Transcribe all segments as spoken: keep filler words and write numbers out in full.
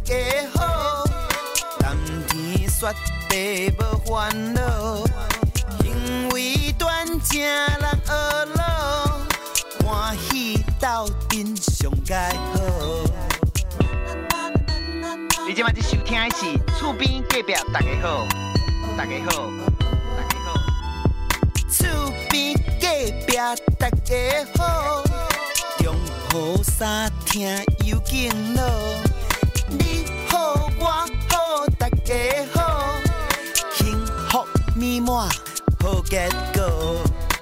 家好，谈天说地无烦恼，行为端正人学老，欢喜斗阵上佳好。你今晚在收听的是厝边隔壁大家好，大家好，大家好，厝边隔壁大家好，中好三听有敬老，你好我好大家好，幸福美满好结果。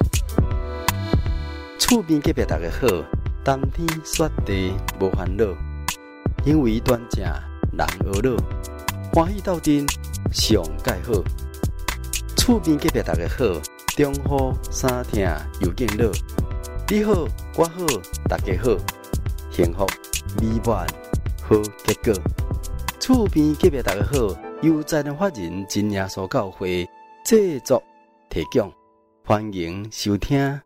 厝边隔壁大家好，谈天说地无烦恼，行为端正人学老，欢喜斗阵上佳好。厝边隔壁大家好，中好三听有敬老，你好我好大家好，幸福美满好结果。厝边隔壁大家好，由在人法人真耶稣教会制作提供，欢迎收听。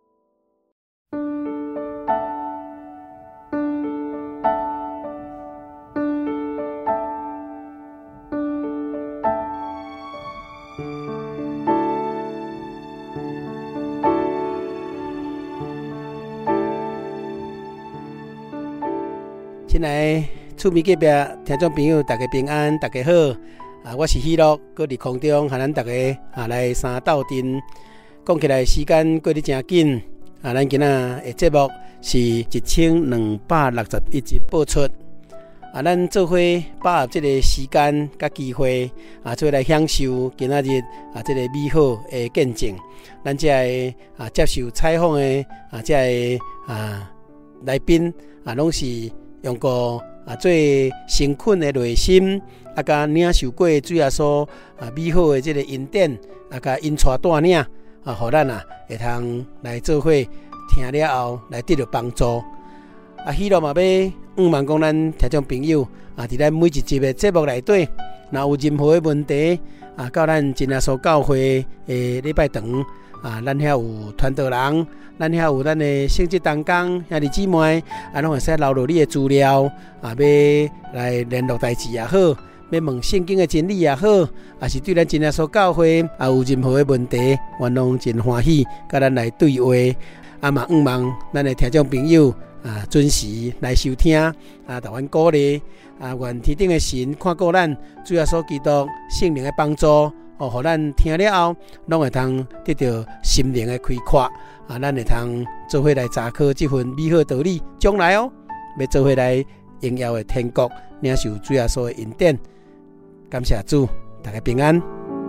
亲爱厝边隔壁听众朋友，大家平安，大家好。啊，我是喜乐，搁伫空中和咱大家啊来三斗阵。讲起来时间过得真紧，啊，咱今仔的节目是一千两百六十一集播出。啊，咱做伙把握这个时间甲机会，啊，做伙来享受今仔日啊这个美好的见证。咱这个啊接受采访的啊这个啊来宾啊，拢是用过啊最诚恳的内心，啊，甲领受过主耶稣啊美好的这个恩典，啊，甲因带带领啊，互咱啊会通来做伙听了后来得到帮助。啊，希望嘛要毋望讲咱听众朋友啊，伫咱每一集的节目内底，若有任何的问题啊，到咱真耶稣教会的礼拜堂啊，咱遐有传道人。咱遐有咱的圣职同工兄弟姊妹，啊，拢会使留落你的资料，啊，要来联络代志也好，要问圣经的真理也好，啊，是对咱真耶稣教会啊有任何的问题，阮拢真欢喜，甲咱来对话，啊嘛毋望咱的听众朋友啊准时来收听，啊，互阮鼓励，啊，愿天顶的神看顾咱，主耶稣基督圣灵的帮助。哦，互咱听了后，拢会通得到心灵的开阔啊！咱会通做伙来查考这份美好道理，将来哦，要做伙来荣耀的天国，领受主耶稣的恩典。感谢主，大家平安。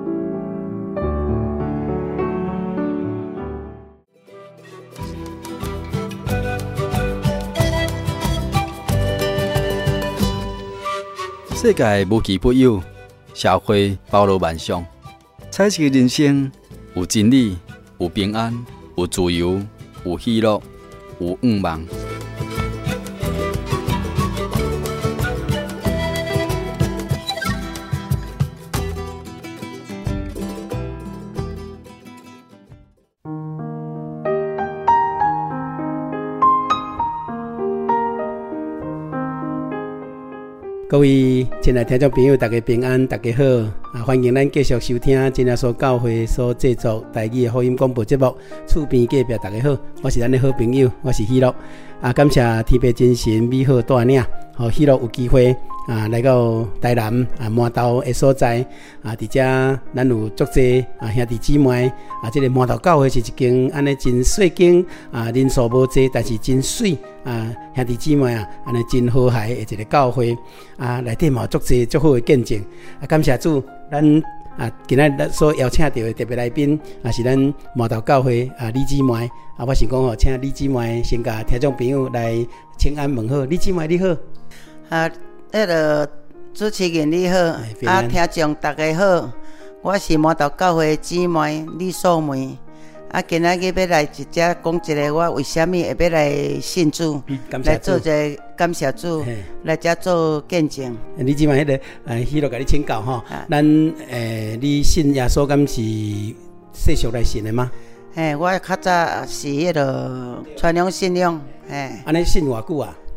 世界无奇不有，社会包罗万象。彩色的人生有真理，有平安，有自由，有喜乐，有愿望。 各位亲爱的听众朋友，大家平安，大家好啊！欢迎咱继续收听真耶稣教会所制作台语的福音广播节目《厝边隔壁》，大家好，我是咱的好朋友，我是喜乐啊！感谢天父真神美好带领，互喜乐有机会啊来到台南啊麻豆的所在啊，伫遮咱有足济啊兄弟姊妹啊，这个麻豆教会是一间安尼真细间啊，人数无济，但是真水。啊，兄弟姊妹啊，安尼真和谐的一个教会啊，内底嘛足济足好的见证啊！感谢主，咱啊今仔日所邀请到的特别来宾啊，是咱麻豆教会啊李姊妹啊，我想讲吼，请李姊妹先甲听众朋友来请安问好，李姊妹你好。 啊，迄个主持人你好，啊，听众大家好，我是麻豆教会姊妹李素梅。啊，今仔日要来一只讲一个我为什么会要来信主， 嗯、 来做一个感谢主，来遮做见证。 你即摆迄个呃，希罗甲你请教吼，咱诶，你信耶稣敢是世俗来信的吗？ 嘿，我较早是迄个传统信仰，嘿。 安尼信偌久啊？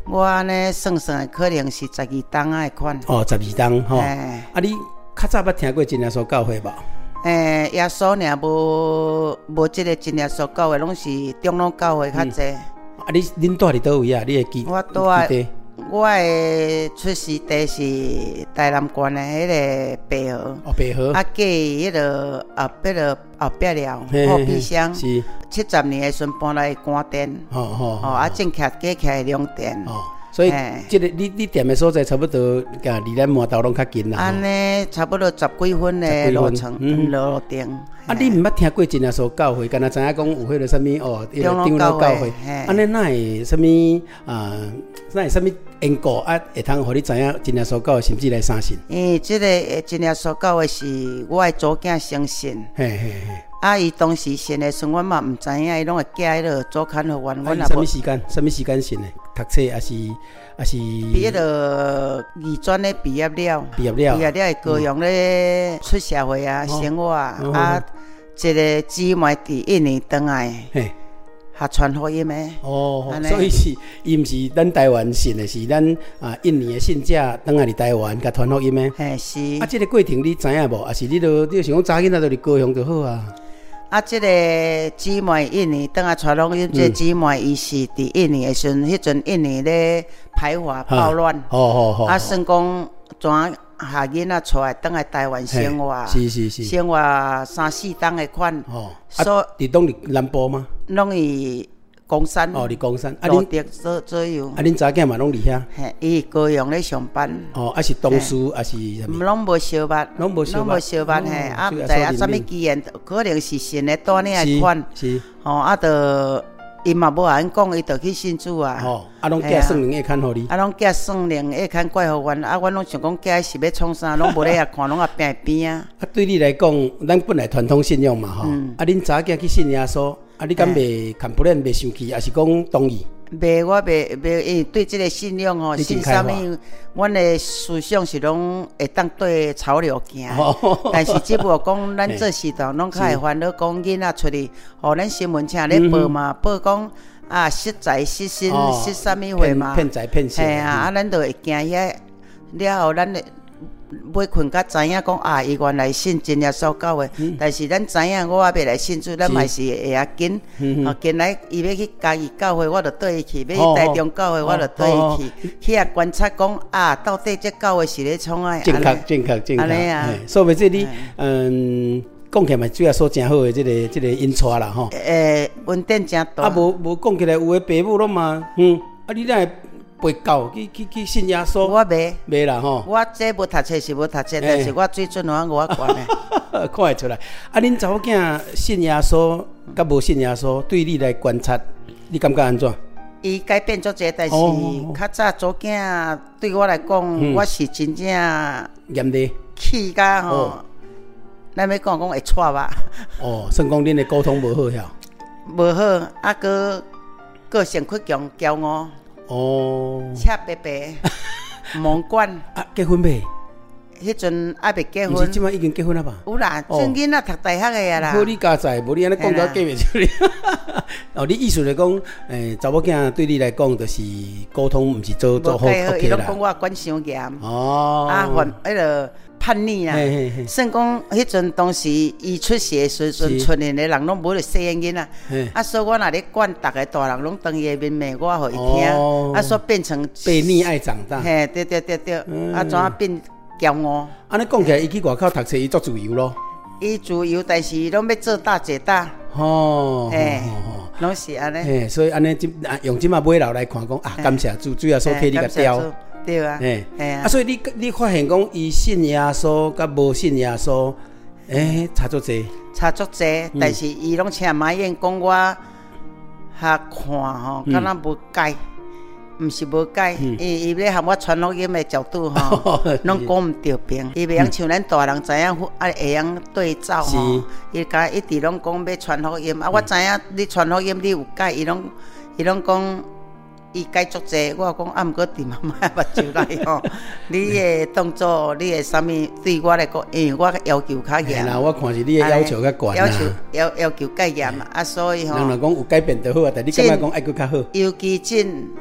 我安尼算算，可能是十二档啊款。 哦，十二档吼。啊，你较早捌听过真耶稣教会无？ 诶，耶稣尔无无即个真耶稣教会，拢是长老教会较济。 啊，你恁住伫倒位啊？你会记？ 我住啊，我的出世地是台南县的迄个白河。哦， 白河。啊， 嫁迄个后壁了后壁了，后壁乡。是。七十年的时阵搬来官店。哦哦。哦，啊，正徛隔起来两店。哦。所以，即个你你店的所在差不多，甲离咱码头拢较近啦。安尼差不多十几分的路程，嗯，路程。啊，你毋捌听过真耶稣教会，敢若知影讲有迄个啥物哦，长老教会。安尼哪会啥物啊？哪会啥物因果啊？会通互你知影真耶稣教会甚至来相信？因为即个真耶稣教会是我的祖囝相信。嘿嘿嘿。啊，伊当时信的时，我嘛毋知影，伊拢会寄迄落左刊互阮。阮什么时间？什么时间信的？读册还是还是？毕业了，二专咧毕业了。毕业了。毕业了，高雄咧出社会啊，生活啊，啊，一个姊妹伫印尼倒来，学传福音的。哦，所以是伊毋是咱台湾信的，是咱啊印尼的信者倒来伫台湾甲传福音的。嘿，是。啊，即个过程你知影无？还是你都你想讲早囡仔都伫高雄就好啊？啊，即个姊妹印尼等下传福音，即个姊妹伊是伫印尼的时阵，迄阵印尼咧排华暴乱，哦哦哦，啊，算讲怎下囡仔出来等来台湾生活，是是是，生活三四档的款，哦，所以伫拢伫南部吗？拢伫公山，哦，伫公山，啊，恁迪左左右，啊，恁查囝嘛拢伫遐，嘿，伊高雄咧上班，哦，啊是同事，啊是什么？拢无相捌，拢无相捌，嘿，啊，毋知啊，啥物机缘，可能是神咧带领的款，是，哦，啊，着伊嘛无安讲，伊着去信主啊，哦，啊，拢寄圣灵下看互你，啊，拢寄圣灵下看怪互阮，啊，阮拢想讲寄是要创啥，拢无咧遐看，拢啊边边啊。啊，对你来讲，咱本来传统信仰嘛，吼，啊，恁查囝去信耶稣。啊！你敢袂看不然袂生气，还是讲同意？袂，我袂袂，因为对这个信仰吼，信啥物，阮的思想是拢会当对潮流行。但是只不过讲，咱这时代拢较会烦恼，讲囡仔出去，互咱新闻请咧报嘛，报讲啊失财失身失啥物货嘛，骗财骗色。嘿啊！啊，咱就会惊遐了后，咱要困甲知影讲啊，伊原来信真耶稣教会，嗯、但是咱知影我也要来信主，咱嘛是会晓紧。哦，近来伊要去嘉义教会，我就缀伊去；要去台中教会，我就缀伊去。去遐观察讲啊，到底这教会是咧创啥？正确，正确，正确。安尼啊，所以这里嗯，讲起来嘛，主要说真好的这个这个因带啦吼。诶，稳定真大。啊，无无讲起来，有的爸母拢嘛，嗯，啊，你哪会？背教去去去信耶稣，我袂袂啦吼。我这无读册是无读册，但是我最准我我管的，看会出来。啊，恁查某囝信耶稣，甲无信耶稣，对你来观察，你感觉安怎？伊改变足济，但是较早查某囝对我来讲，我是真正严厉，气甲吼。咱要讲讲会错吧？哦，算讲恁的沟通无好晓，无好，啊个个性倔强骄傲。哦，赤白白，忙管啊，结婚未？迄阵还未结婚，是即摆已经结婚了吧？有啦，阵囡仔读大学的呀啦。好，你家在，无你安尼讲到嫁袂出去。哦，你意思来讲，诶，查某囝对你来讲，就是沟通，毋是做做好 OK 啦。伊拢讲我管伤严。哦。啊，犯迄个叛逆啦。算讲迄阵当时伊出世的时阵，出现的人拢无咧细囡仔。啊，所以我若咧管，逐个大人拢当伊的面面，我互伊听。啊，所以变成被溺爱长大。嘿，对对对对。啊，怎啊变？骄傲，安尼讲起来，伊去外口读册，伊做自由咯。伊自由，但是伊拢要做大做大。哦，嘿，拢是安尼。嘿，所以安尼用即马尾楼来看，讲啊，感谢主，主要所替你个雕。对啊。嘿，嘿啊。啊，所以你你发现讲，伊信耶稣甲无信耶稣，诶，差足济。差足济，但是伊拢请马燕讲我遐看吼，敢若无解。毋是无解，伊伊咧含我传福音的角度吼，拢讲毋着平。伊袂晓像咱大人知影，啊会晓对照吼。伊甲一直拢讲要传福音，啊我知影你传福音你有解，伊拢伊拢讲伊解足济。我讲啊，毋过伫妈妈目睭内吼，你的动作，你的啥物对我来讲，因为我要求较严。啦，我看是你的要求较悬要求要要求较严啊，所以吼。人若讲有改变就好啊，但你感觉讲爱佫较好。尤其真。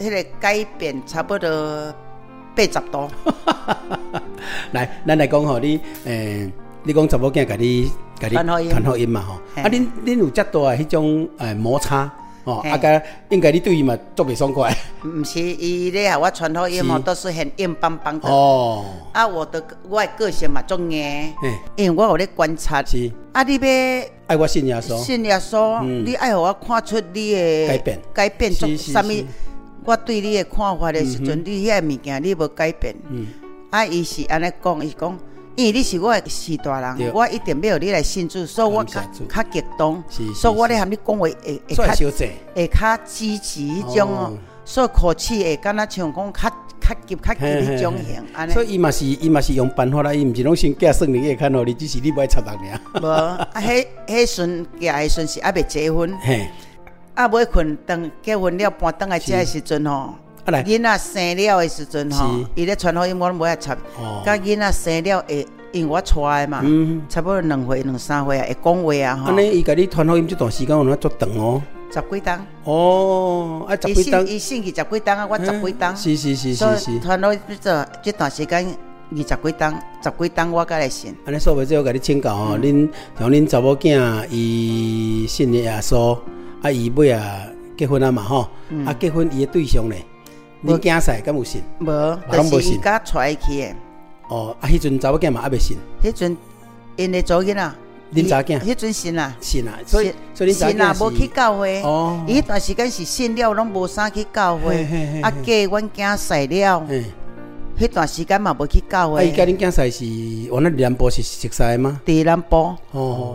迄个改变差不多八十度。 来，咱来讲吼，你诶，你讲查某囝甲你甲你传福音嘛吼，啊，恁恁有遮大诶迄种诶摩擦。哦，啊个应该你对伊嘛足袂爽快。 毋是，伊咧我传福音吼，都是很硬邦邦的。 哦， 啊，我的我的个性嘛足硬，因为我有咧观察。 是， 啊，你要爱我信耶稣， 信耶稣，嗯、你爱互我看出你的改变， 改变做啥物？我对你的看法的时阵，嗯、你遐物件你无改变。嗯、啊，伊是安尼讲，伊讲。因为你是我的士大人，我一定要你来信主，所以我较较激动，所以我咧含你讲话会会较会较积极迄种哦，所以口气会敢若像讲较较急较急迄种型，安尼。 所以伊嘛是伊嘛是用办法啦，伊毋是拢先寄算命去看互你，只是你不爱插人尔。 无，啊，迄迄阵寄的时阵是还未结婚，啊，尾困等结婚了搬转来遮的时阵吼。囡仔生了的时阵吼，伊咧传福音我拢无爱插。甲囡仔生了会，因为我带的嘛，差不多两岁两三岁啊，会讲话啊吼。 安尼伊甲你传福音这段时间有哪足长哦？ 十几冬。 哦，啊十几冬。 伊信伊十几冬啊，我十几冬。 是是是是是。 传福音这这段时间二十几冬，十几冬我才来信。 安尼说袂，最后甲你请教吼，恁像恁查某囝伊信耶稣，啊伊尾啊结婚啊嘛吼，啊结婚伊的对象咧。你囝婿敢有信？ 无，就是伊甲带去的。 哦，啊，迄阵查某囝嘛还袂信。 迄阵因咧做囡仔， 恁查囝？ 迄阵信啦， 信啦，所以所以恁查囝是。信啦， 无去教会。哦。伊迄段时间是信了，拢无啥去教会。啊，嫁阮囝婿了。迄段时间嘛无去教会。 啊，伊甲恁囝婿是往那南部是熟悉吗？ 伫南部。 哦。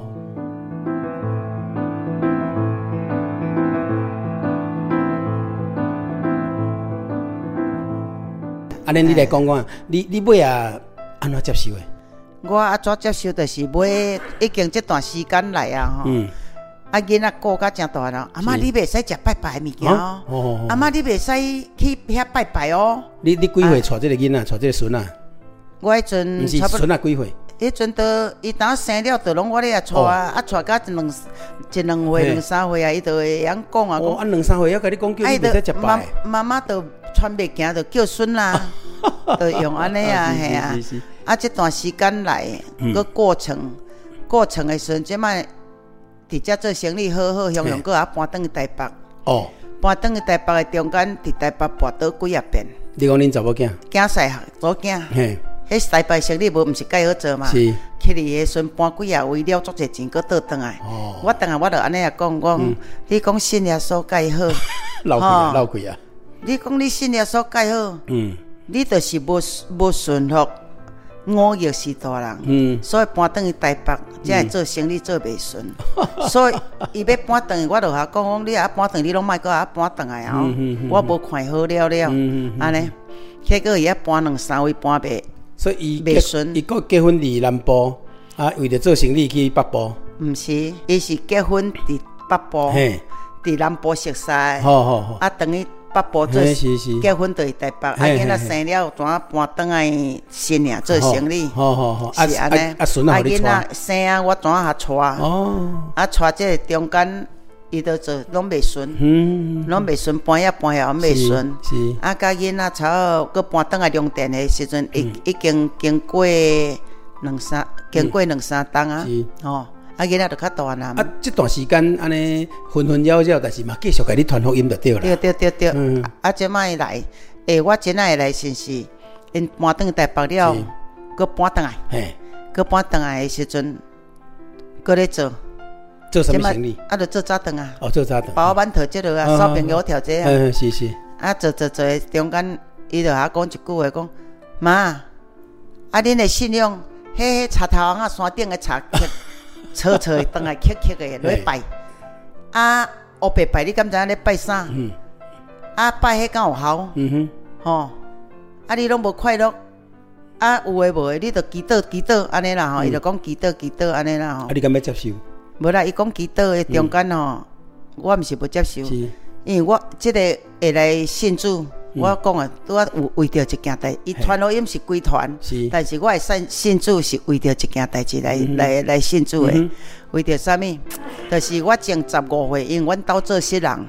安尼你来讲讲，你你尾啊安怎接受的？ 我啊怎接受？就是尾已经这段时间来啊吼，嗯、啊囡仔顾甲真大了，阿妈你袂使食拜拜物件哦，哦哦阿妈你袂使去遐拜拜哦。你你几岁带这个囡仔，带这个孙啊？ 我迄阵不是孙啊几岁？ 迄阵都伊当生了，就拢我咧带啊，啊带甲一两一两岁两三岁啊，伊就会晓讲啊。 哦，啊两三岁要甲你讲叫你袂使食拜。 妈妈都穿袂行，就叫孙啦，就用安尼啊，系啊。啊，这段时间来个过程，过程的时阵，即摆伫遮做生意好好，雄雄个也搬转去台北。哦。搬转去台北的中间，伫台北跋倒几啊遍。 你讲恁查某囝？ 囝婿左囝。嘿。迄台北生意无，毋是介好做嘛？是。去哩的时阵搬几啊位了，足侪钱，搁倒转来。哦。我等下我就安尼啊讲讲，你讲信耶稣介好。 老贵啊，老贵啊。 你讲你信耶稣介好。嗯。你就是无无顺服。五月是大人，嗯、所以搬转去台北，才会做生意做袂顺。嗯、所以伊要搬转去，我就甲讲讲，你啊搬转，你拢莫搁啊搬转来哦。嗯嗯、我无看好了了，安尼、嗯嗯，结果伊啊搬两三位搬袂， 所以伊袂顺。伊搁结婚伫南部，啊，为着做生意去北部。 毋是，伊是结婚伫北部，伫南部熟识。好好好。啊，等于。北部做结婚就台北，啊囡仔生了，怎啊搬转来新营做生意？好好好，是安尼。啊囡仔生啊，我怎啊带？哦，啊带这个中间，伊都做拢袂顺，嗯，拢袂顺，搬呀搬呀，袂顺。是。啊，甲囡仔差个搬转来中电的时阵，已已经经过两三，经过两三冬啊，哦。啊，囡仔就较大啦。 啊，这段时间安尼纷纷扰扰，但是嘛继续给你传福音就对了。 对对对对。嗯。啊，即摆来，诶，我真爱来信是，因搬转台北了，搁搬转来。嘿。搁搬转来的时阵，搁咧做。 做什么生意？ 啊，就做早顿啊。 哦，做早顿。 包馒头这落啊，烧饼油条这啊。 嗯，是是。 啊，做做做，中间伊就遐讲一句话，讲妈，啊，恁的信用，迄迄茶头啊，山顶的茶。车车当来刻刻的来拜，啊，黑白拜你敢知影咧拜啥？嗯，啊拜迄敢有效？嗯哼，吼，啊你拢无快乐，啊有诶无诶，你就祈祷祈祷安尼啦吼，伊就讲祈祷祈祷安尼啦吼。 啊你敢要接受？ 无啦，伊讲祈祷诶中间吼，我毋是无接受，因为我即个会来信主。我讲啊，拄啊有为着一件代，伊传福音是归传，但是我信信主是为着一件代志来来来信主的。为着啥物？就是我前十五岁，因为阮兜做新人，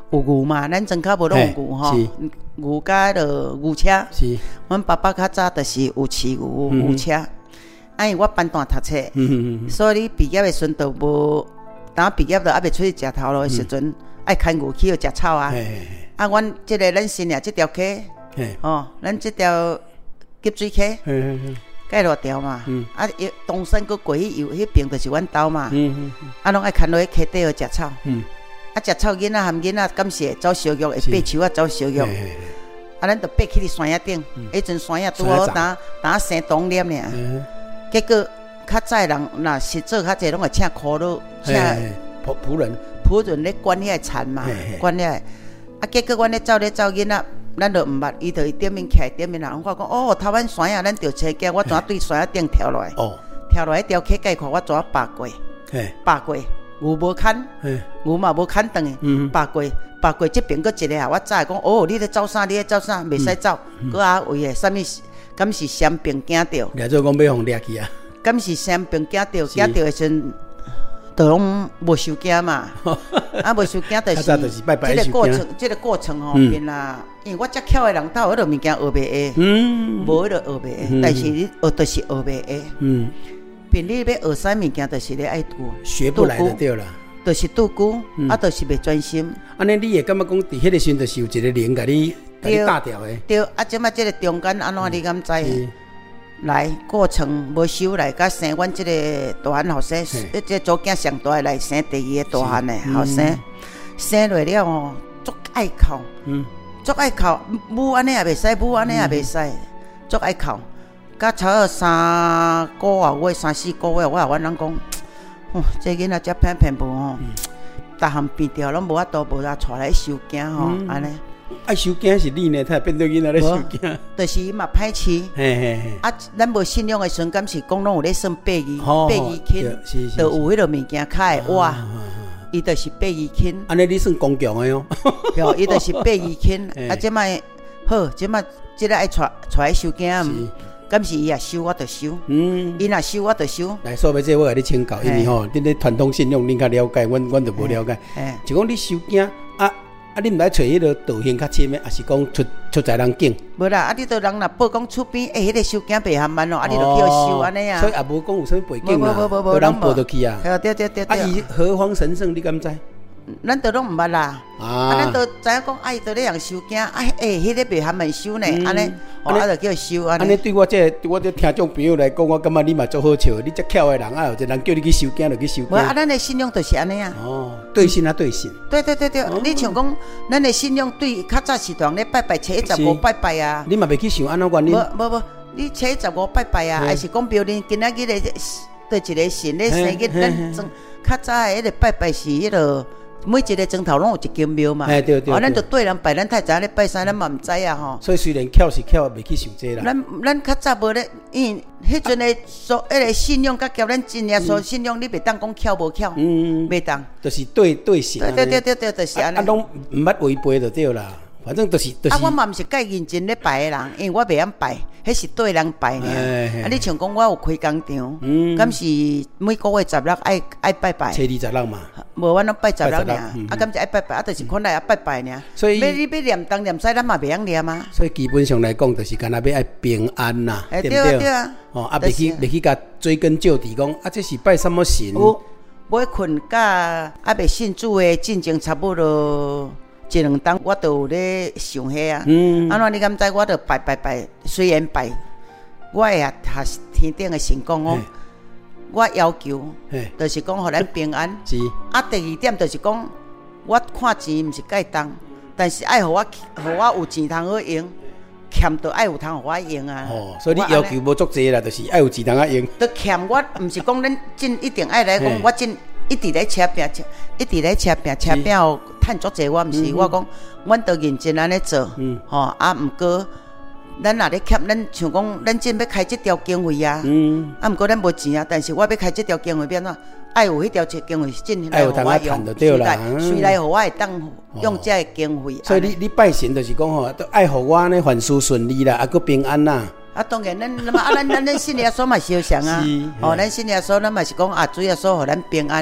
有牛嘛，咱庄口无拢有牛吼，牛甲着牛车。 是， 阮爸爸较早就是有饲牛牛车，啊，因为我班段读册，所以你毕业的时阵就无，当毕业就还袂出去食头路的时阵，爱牵牛去去食草啊。啊，阮即个咱新娘即条溪，哦，咱即条急水溪，盖偌条嘛，啊，东山佫过去游，迄边就是阮兜嘛，啊，拢爱牵落去溪底去食草。啊，食草囡仔含囡仔，敢是会走小玉，会爬树啊，走小玉。啊，咱就爬去伫山野顶，迄阵山野拄好打打生冬叶尔。结果较早人若是做较济，拢会请苦劳，请仆仆人， 仆人咧管遐田嘛，管遐。啊，结果阮咧走咧走囡仔，咱就毋捌，伊就点面徛点面人，我讲哦，头晚山野咱着车行，我怎对山野顶跳落来？哦，跳落来条溪界看我怎爬过？爬过。牛无牵，牛嘛无牵断的，爬过爬过这边佫一个啊！我早讲哦，你咧走啥？你咧走啥？袂使走，佫啊为个啥物？敢是山病惊着？ 掠做讲要互掠去啊？ 敢是山病惊着？惊着的时阵，就拢无受惊嘛。啊，无受惊就是这个过程，这个过程吼，变啦。因为我遮巧的人，头迄落物件学袂会，无迄落学袂会，但是你学就是学袂会。平日要学啥物件，就是咧爱拄， 学不来就对啦， 就是拄久，啊，就是袂专心。 安尼你会感觉讲，伫迄个时阵就是有一个灵，甲你甲你打掉的。 对，啊，即摆即个中间安怎你敢知？来过程无修来，甲生阮即个大汉后生，即个祖囝上大来生第二个大汉的后生，生落了吼，足爱哭，足爱哭，母安尼也袂使，母安尼也袂使，足爱哭。甲差不多三个月、三四个月，我也阮人讲，哦，这囡仔遮偏偏无吼，逐项变调拢无法度，无啦，带来受惊吼，安尼。 爱受惊是你呢，才变做囡仔咧受惊。 就是伊嘛歹饲，嘿嘿嘿。啊，咱无信仰的时阵，敢是讲拢有咧算八字，八字轻，就有迄落物件较会活。伊就是八字轻。 安尼你算刚强的哦。 哟，伊就是八字轻，啊，即摆好，即摆即个爱带带来受惊。敢是伊也收，我就收。嗯，伊若收，我就收。 来，所以这我甲你请教，因为吼，恁咧传统信仰，恁较了解，阮阮就无了解。就讲你收惊啊啊，你毋来找迄个道行较深的，还是讲出出在人境？ 无啦，啊，你都人若报讲厝边，诶，迄个收惊白含慢咯，啊，你就去收安尼啊。 所以也无讲有啥背景啊，有人报倒去啊。 对对对对。 啊，伊何方神圣？你敢知？ 咱都拢毋捌啦，啊，咱都知影讲，哎，都咧用收惊，哎，哎，迄个袂含慢收呢，安尼，哦，啊，就叫收安尼。 安尼对我这我这听众朋友来讲，我感觉你嘛足好笑，你遮巧的人啊，有一人叫你去收惊，就去收惊。 无啊，咱的信仰就是安尼啊。 哦，对信啊，对信。 对对对对，你像讲，咱的信仰对较早时段咧拜拜，初一十五拜拜啊。 你嘛袂去想安怎原因？ 无无无，你初一十五拜拜啊，还是讲标准今仔日咧对一个神咧生日，咱种较早的迄个拜拜是迄个。每一个钟头拢有一间庙嘛，哎对对，啊，咱就对人拜，咱太早咧拜山，咱嘛毋知啊吼。 所以虽然巧是巧，袂去想这啦。 咱咱较早无咧，因为迄阵的所迄个信仰，甲交咱真正所信仰，你袂当讲巧无巧，嗯，袂当， 就是对对神。 对对对对，就是安尼。 啊，拢毋捌违背就对啦。反正就是就是。 啊，我嘛毋是介认真咧拜的人，因为我袂晓拜，迄是对人拜呢。啊，你像讲我有开工厂，敢是每个月十六爱爱拜拜。 初二十六嘛。 无，阮拢拜十六尔，啊，敢是爱拜拜，啊，就是看来也拜拜尔。所以，要你要念东念西，咱嘛袂晓念啊。 所以基本上来讲，就是干那要爱平安呐，对不对？ 对啊。 哦，啊，袂去袂去甲追根究底讲，啊，这是拜什么神？ 有，我困甲啊袂信主的进前差不多一两冬，我都有咧想遐啊。嗯。安怎你敢知？我著拜拜拜，虽然拜，我会也学天顶的神讲哦。我要求，就是讲，互咱平安。是。啊，第二点就是讲，我看钱毋是介重，但是爱互我，互我有钱通好用，欠着爱有通互我用啊。哦， 所以你要求无足济啦，就是爱有钱通啊用。 都欠我，毋是讲咱真一定爱来讲，我真一直咧车拼，一直咧车拼，车拼后趁足济，我毋是，我讲，阮都认真安尼做，吼，啊，毋过。咱若咧欠，咱像讲，咱真要开即条经费啊，嗯，啊，毋过咱无钱啊，但是我要开即条经费，变怎？爱有迄条经费真来互我用，随来随来互我会当用这个经费。 所以你你拜神就是讲吼，都爱互我呢凡事顺利啦，啊，佮平安啦。 啊，当然，咱那么啊，咱咱咱信耶稣嘛是有想啊，哦，咱信耶稣，咱嘛是讲啊，主耶稣互咱平安，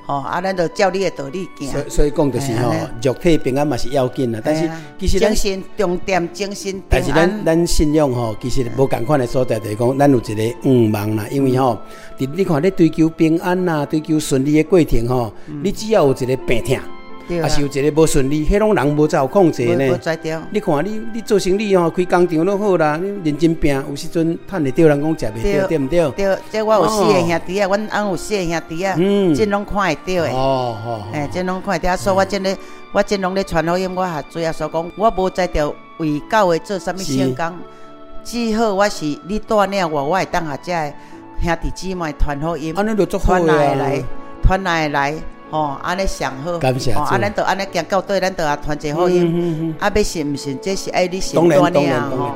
吼、哦、啊，咱就照你的道理行。 所以所以讲就是吼，肉体平安嘛是要紧啦，但是其实精神重点精神平安。 但是咱咱信仰吼，其实无共款的所在，就是讲咱有一个愿望啦，因为吼，伫你看咧追求平安啦，追求顺利的过程吼，嗯、你只要有一个病痛。啊，是有一个无顺利，迄种人无才有控制呢。 无才调。你看你你做生意吼，开工厂拢好啦，你认真拼，有时阵趁会着，人讲食袂着，对毋对？ 对，这我有四个兄弟啊，阮翁有四个兄弟啊，嗯，真拢看会着的。 哦哦。 哎，真拢看会着，所以我真咧，我真拢咧传福音，我也主要所讲，我无才调为教会做啥物成功，只好我是你带领我，我会当下遮兄弟姊妹传福音， 安尼就足好啊，传来来，传来来。哦，安尼上好， 感谢主。 哦，啊，咱就安尼行到底，咱就也传一福音。嗯嗯嗯、啊，要信唔信，这是爱你信多呢啊！吼。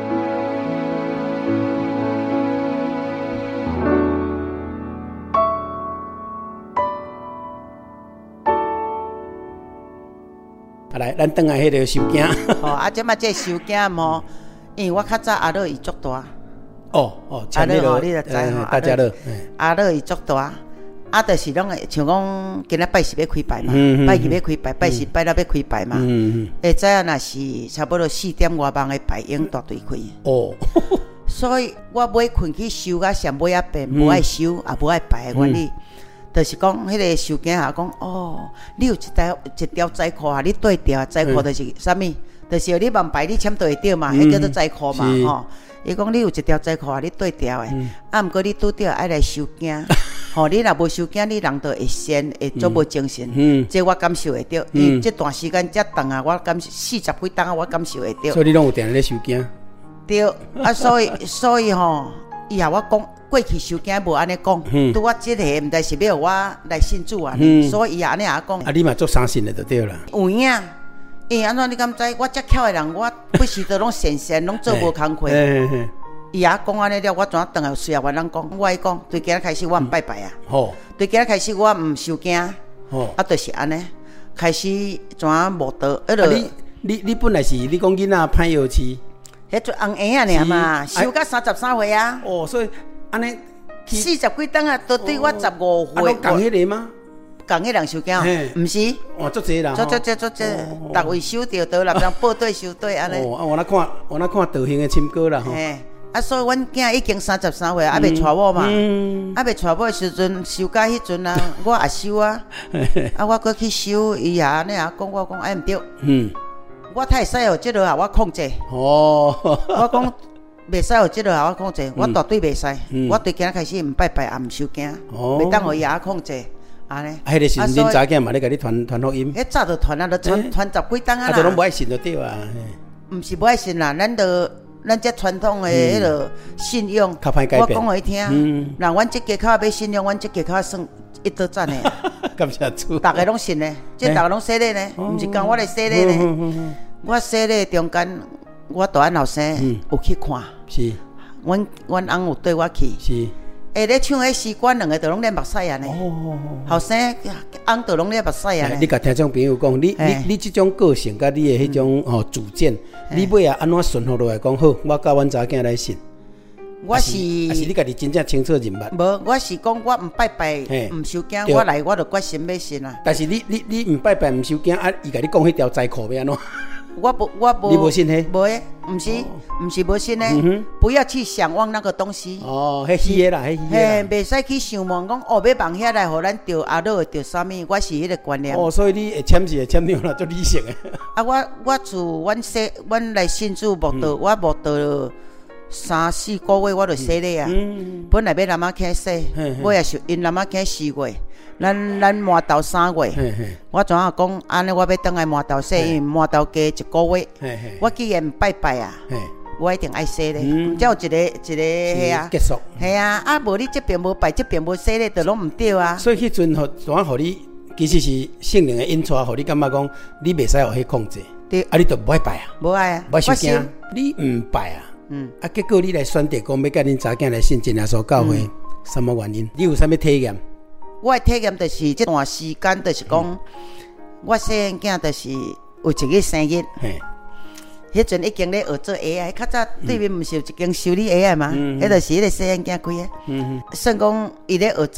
啊，来，咱转来迄个收件。哦，啊，即马这收件吼，因为我较早阿乐伊足大。 哦哦， 阿乐吼，你就知吼， 大家乐。 阿乐伊足大。啊，就是拢会像讲今仔拜四要开牌嘛，嗯嗯、拜二要开牌，拜四拜六要开牌嘛。嗯嗯、会知影若是差不多四点外梦的牌用大队开。哦，所以我买困去收甲上尾仔变，无爱收也无爱摆的原理，就是讲迄个收件也讲哦，你有一条一条财库啊，你对调财库就是啥物？就是你万牌你签对会着嘛，迄叫做财库嘛吼。伊讲你有一条财库啊，你对调的，啊，毋过你拄着爱来收件。吼、哦，你若无收件，你人就会先会做无精神，嗯，这我感受会到。因为这段时间遮长啊，我感受四十几档啊，我感受会到。 所以你拢有定咧收件？ 对，啊，所以所以吼，以后我讲过去收件无安尼讲，拄我即个毋知是要我来信主啊，嗯、所以伊安尼也讲。 啊，你嘛做相信的就对啦。 有影，因为安怎你敢知？我遮巧的人，我不时都拢闲闲拢做无工课。伊也讲安尼了，我怎啊转来随后我人讲，我伊讲，对今仔开始我毋拜拜啊。好，对今仔开始我毋收件。好，啊，就是安尼，开始怎啊无得，迄落。你你你本来是你讲囡仔歹药吃， 迄做红婴仔尔嘛，收到三十三岁啊。 哦，所以安尼四十几档啊，都对我十五岁。 啊，讲迄个吗？ 讲迄人收件，毋是？ 哇，足济啦！ 足足足足足，逐位收着，倒来人报对收对安尼。 哦，啊，我那看我那看道行的亲哥啦吼。 啊，所以阮囝已经三十三岁，还袂娶某嘛，还袂娶某的时阵，收假迄阵啊，我也收啊，啊，我搁去收，伊也安尼啊讲，我讲哎毋对，嗯，我太使哦，即落啊我控制，哦，我讲袂使哦，即落啊我控制，我绝对袂使，我对今仔开始毋拜拜，也毋收件，袂当互伊也控制，安尼。 啊，迄个时阵恁查囝嘛咧甲你传传福音， 迄早就传啊，就传传十几档啊啦， 啊，就拢无爱信就对啊， 毋是无爱信啦，咱就。咱这传统的迄个信用，我讲互伊听，嗯、人阮这家口要信用，阮这家口算一刀斩的。 感谢主， 大家拢信呢，这大家拢洗礼呢，毋、哦、是讲我来洗礼呢。嗯嗯嗯、我洗礼中间，我大安后生、嗯、有去看，是，阮阮翁有对我去，是。下咧唱迄诗歌，两个都拢咧目屎啊呢。哦，后生翁都拢咧目屎啊呢。 你甲听众朋友讲，你你你这种个性，甲你的迄种吼主见，你尾啊安怎顺服落来讲好？我教阮查囝来信。我是，还是你家己真正清楚人物。 无，我是讲我毋拜拜，毋收惊，我来我就决心要信啊。 但是你你你毋拜拜毋收惊，啊，伊甲你讲迄条财库要安怎？ 我无，我无。 你无信迄？ 无诶，毋是，毋是无信诶。不要去想望那个东西。 哦，迄虚诶啦，迄虚诶啦。嘿，袂使去想望讲哦，要望遐来，互咱着阿乐着啥物？我是迄个观念。 哦，所以你会签是会签了啦，足理性诶。 啊，我我自阮说，阮来信主慕道，我慕道三四个月，我就洗礼啊。本来要南仔坑洗，我也是因南仔坑四月。咱咱磨豆三月，我怎啊讲？安尼我要等来磨豆洗，因为磨豆加一个月。我既然拜拜啊，我一定爱洗咧。才有一个一个迄啊， 结束。 系啊，啊无你这边无拜，这边无洗咧，就拢毋对啊。 所以迄阵互怎啊，互你其实是圣灵的引带，互你感觉讲你袂使互迄控制。对，啊你就无爱拜啊， 无爱啊， 无爱收惊，你毋拜啊。嗯，啊结果你来选择讲要甲恁查囝来信真耶稣教会，什么原因？你有啥物体验？ 我的体验就是这段时间，就是讲、嗯、我细汉囝就是有一个生日，迄阵已经咧学做 A I， 较早对面毋是有一间修理 A I 嘛？迄、嗯、就是迄个细汉囝开的。嗯、算讲伊咧学做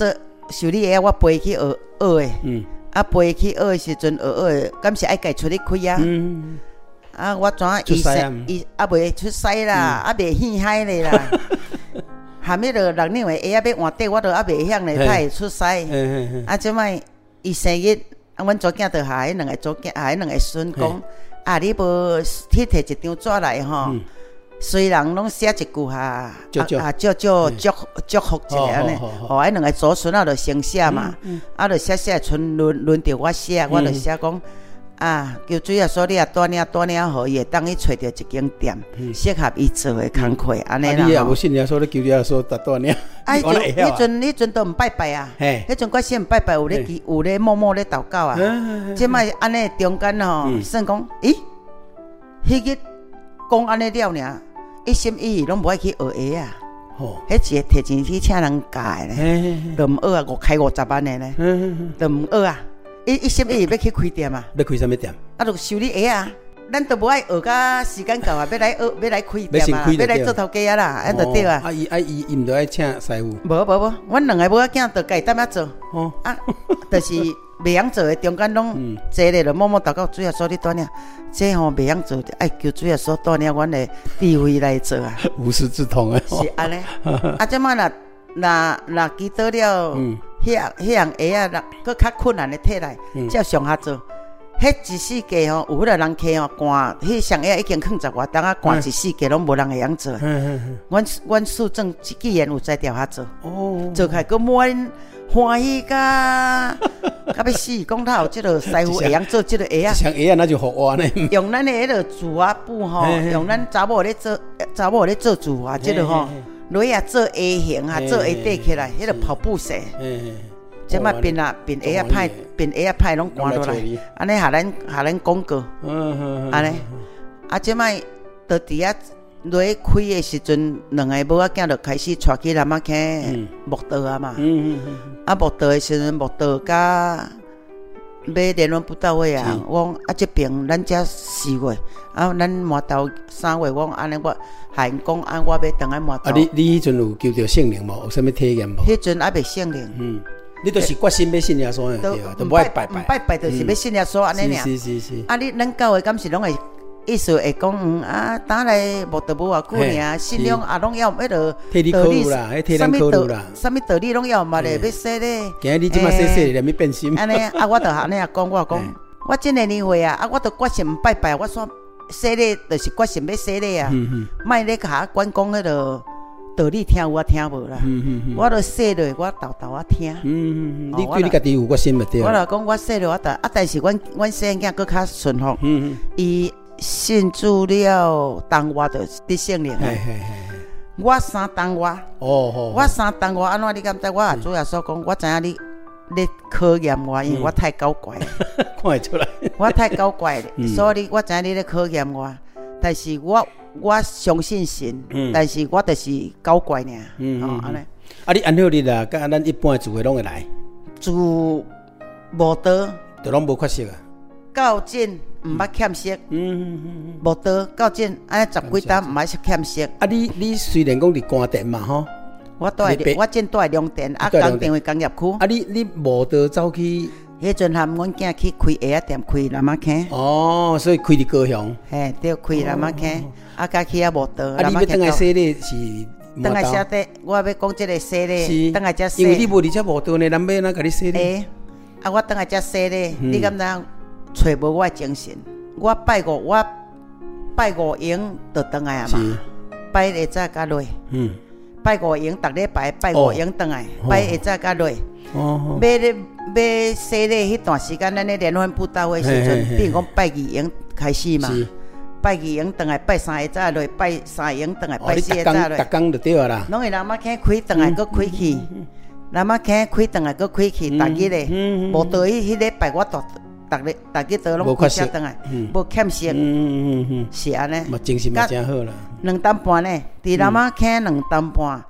修理鞋，我陪去学学的。 嗯。 啊，陪去学的时阵，学学的，敢是爱家出去开啊。 嗯。 啊，我怎伊生伊啊袂出师啦，啊袂显嗨咧啦。含迄落六两的鞋啊要换底，我都啊袂晓咧，他会出师。啊，即摆伊生日，啊，阮祖囝着下迄两个祖囝，下迄两个孙讲，啊，你无去摕一张纸来吼。虽然拢写一句哈，啊啊，祝祝祝祝福一个安尼，哦，迄两个祖孙啊，就先写嘛，啊，就写写，剩轮轮到我写，我就写讲啊，求主耶稣你也带领带领好，伊会当去找着一间店，适合伊做的工课，安尼啦。 你也无信耶稣，你求主耶稣带带领。 啊，迄阵迄阵迄阵都毋拜拜啊，迄阵我先毋拜拜，有咧有咧默默咧祷告啊。即摆安尼中间吼，算讲，咦，迄个讲安尼了尔。一心一意拢无爱去学鞋啊！吼，迄一个摕钱去请人教的咧，都毋学啊，五开五十万的咧，都毋学啊！一一心一意要去开店啊！ 要开什么店？ 啊，就修理鞋啊！咱都无爱学到时间到啊，要来学，要来开店啊，要来做头家啊啦，安就对啊！ 啊伊啊伊伊毋着爱请师傅？ 无无无，阮两个母仔囝着家己踮遐做。哦啊，就是袂晓做的，中间拢坐咧，就默默祷告，主耶稣你带领。这吼袂晓做，爱求主耶稣带领阮的智慧来做啊。 无师自通啊。 是安尼。啊，即摆若若若祈祷了，迄样迄样鞋啊，若佫较困难的摕来，才上下做。迄一世纪吼，有迄个人客吼，寒迄双鞋已经囥十外档啊，寒一世纪拢无人会晓做。阮阮四正既然有在调遐做，做开佫满。欢喜甲，甲要死！讲他有即个师傅会晓做即个鞋啊， 像鞋啊，那就好玩呢。 用咱的迄个竹啊布吼，用咱查某咧做，查某咧做竹啊，即个吼，落啊做鞋型啊，做鞋底起来，迄个跑步鞋。即摆变啊变鞋啊歹，变鞋啊歹拢赶落来，安尼下咱下咱广告，安尼，啊即摆到伫遐。落去开的时阵，两个母仔囝就开始带去南仔坑木道啊嘛。嗯嗯嗯。啊，木道的时阵，木道甲买联络不到位啊。我讲啊，这边咱才四月，啊，咱满头三月，我讲安尼我喊因讲，啊，我要等下满头。 啊，你你迄阵有求着圣灵无？有啥物体验无？ 迄阵还未圣灵。嗯。 你都是决心要信耶稣的，对啊，都不爱拜拜。 拜拜就是要信耶稣安尼尔。 是是是。 啊，你咱教会敢是拢会？意思会讲，嗯啊，当来无得无偌久尔，信仰啊，拢要迄落道理啦，迄啥物道啦， 啥物道理拢要嘛咧，要说咧。 今日你即马说说，连咪变心。 安尼啊，我著安尼啊讲，我讲，我今年年会啊，啊，我著决心拜拜，我说说咧，就是决心要说咧啊，莫咧甲我管讲迄落道理听有啊听无啦，我著说落，我豆豆啊听。嗯你对你家己有决心咪对。 我著讲我说落，我著啊，但是阮阮细囝佫较顺服，伊。信主了，当我就得圣灵。我三当我，哦，我三当我安怎？你敢知？我啊主要所讲，我知影你咧考验我，因为我太搞怪了。 看会出来。 我太搞怪了，所以我知影你咧考验我。但是我我相信神，但是我就是搞怪尔。哦，安尼。 啊，你按照你啦，甲咱一般住的拢会来。 住无得， 就拢无缺失啊。 较真。毋捌欠息，嗯嗯嗯，无多到真，安尼十几单毋捌欠息。 啊，你你虽然讲伫关店嘛吼， 我住我真住两店，啊，工店为工业区。 啊，你你无得走去？ 迄阵含阮囝去开鞋仔店，开南仔坑。 哦，所以开伫高雄。 嘿，对，开南仔坑，啊，家去也无得。 啊，你要等来洗咧是？ 等来洗咧，我要讲即个洗咧，等来才洗。 因为你无伫遮无得呢，咱要哪甲你洗咧？ 啊，我等来才洗咧，你敢知？找无我精神，我拜五我拜五营就倒来啊嘛，拜下早甲落，嗯，拜五营逐礼拜拜五营倒来，拜下早甲落，哦，要咧要洗咧迄段时间，咱咧联欢布道会时阵，比如讲拜二营开始嘛，拜二营倒来，拜三下早落，拜三营倒来，拜四下早落， 逐工就对啊啦， 拢会南仔坑开倒来，搁开去，南仔坑开倒来，搁开去，逐日咧，无到迄迄礼拜我都。逐日逐日都拢开车倒来，无欠息，是安尼。 嘛精神嘛真好啦。 两点半呢，伫南仔坑两点半，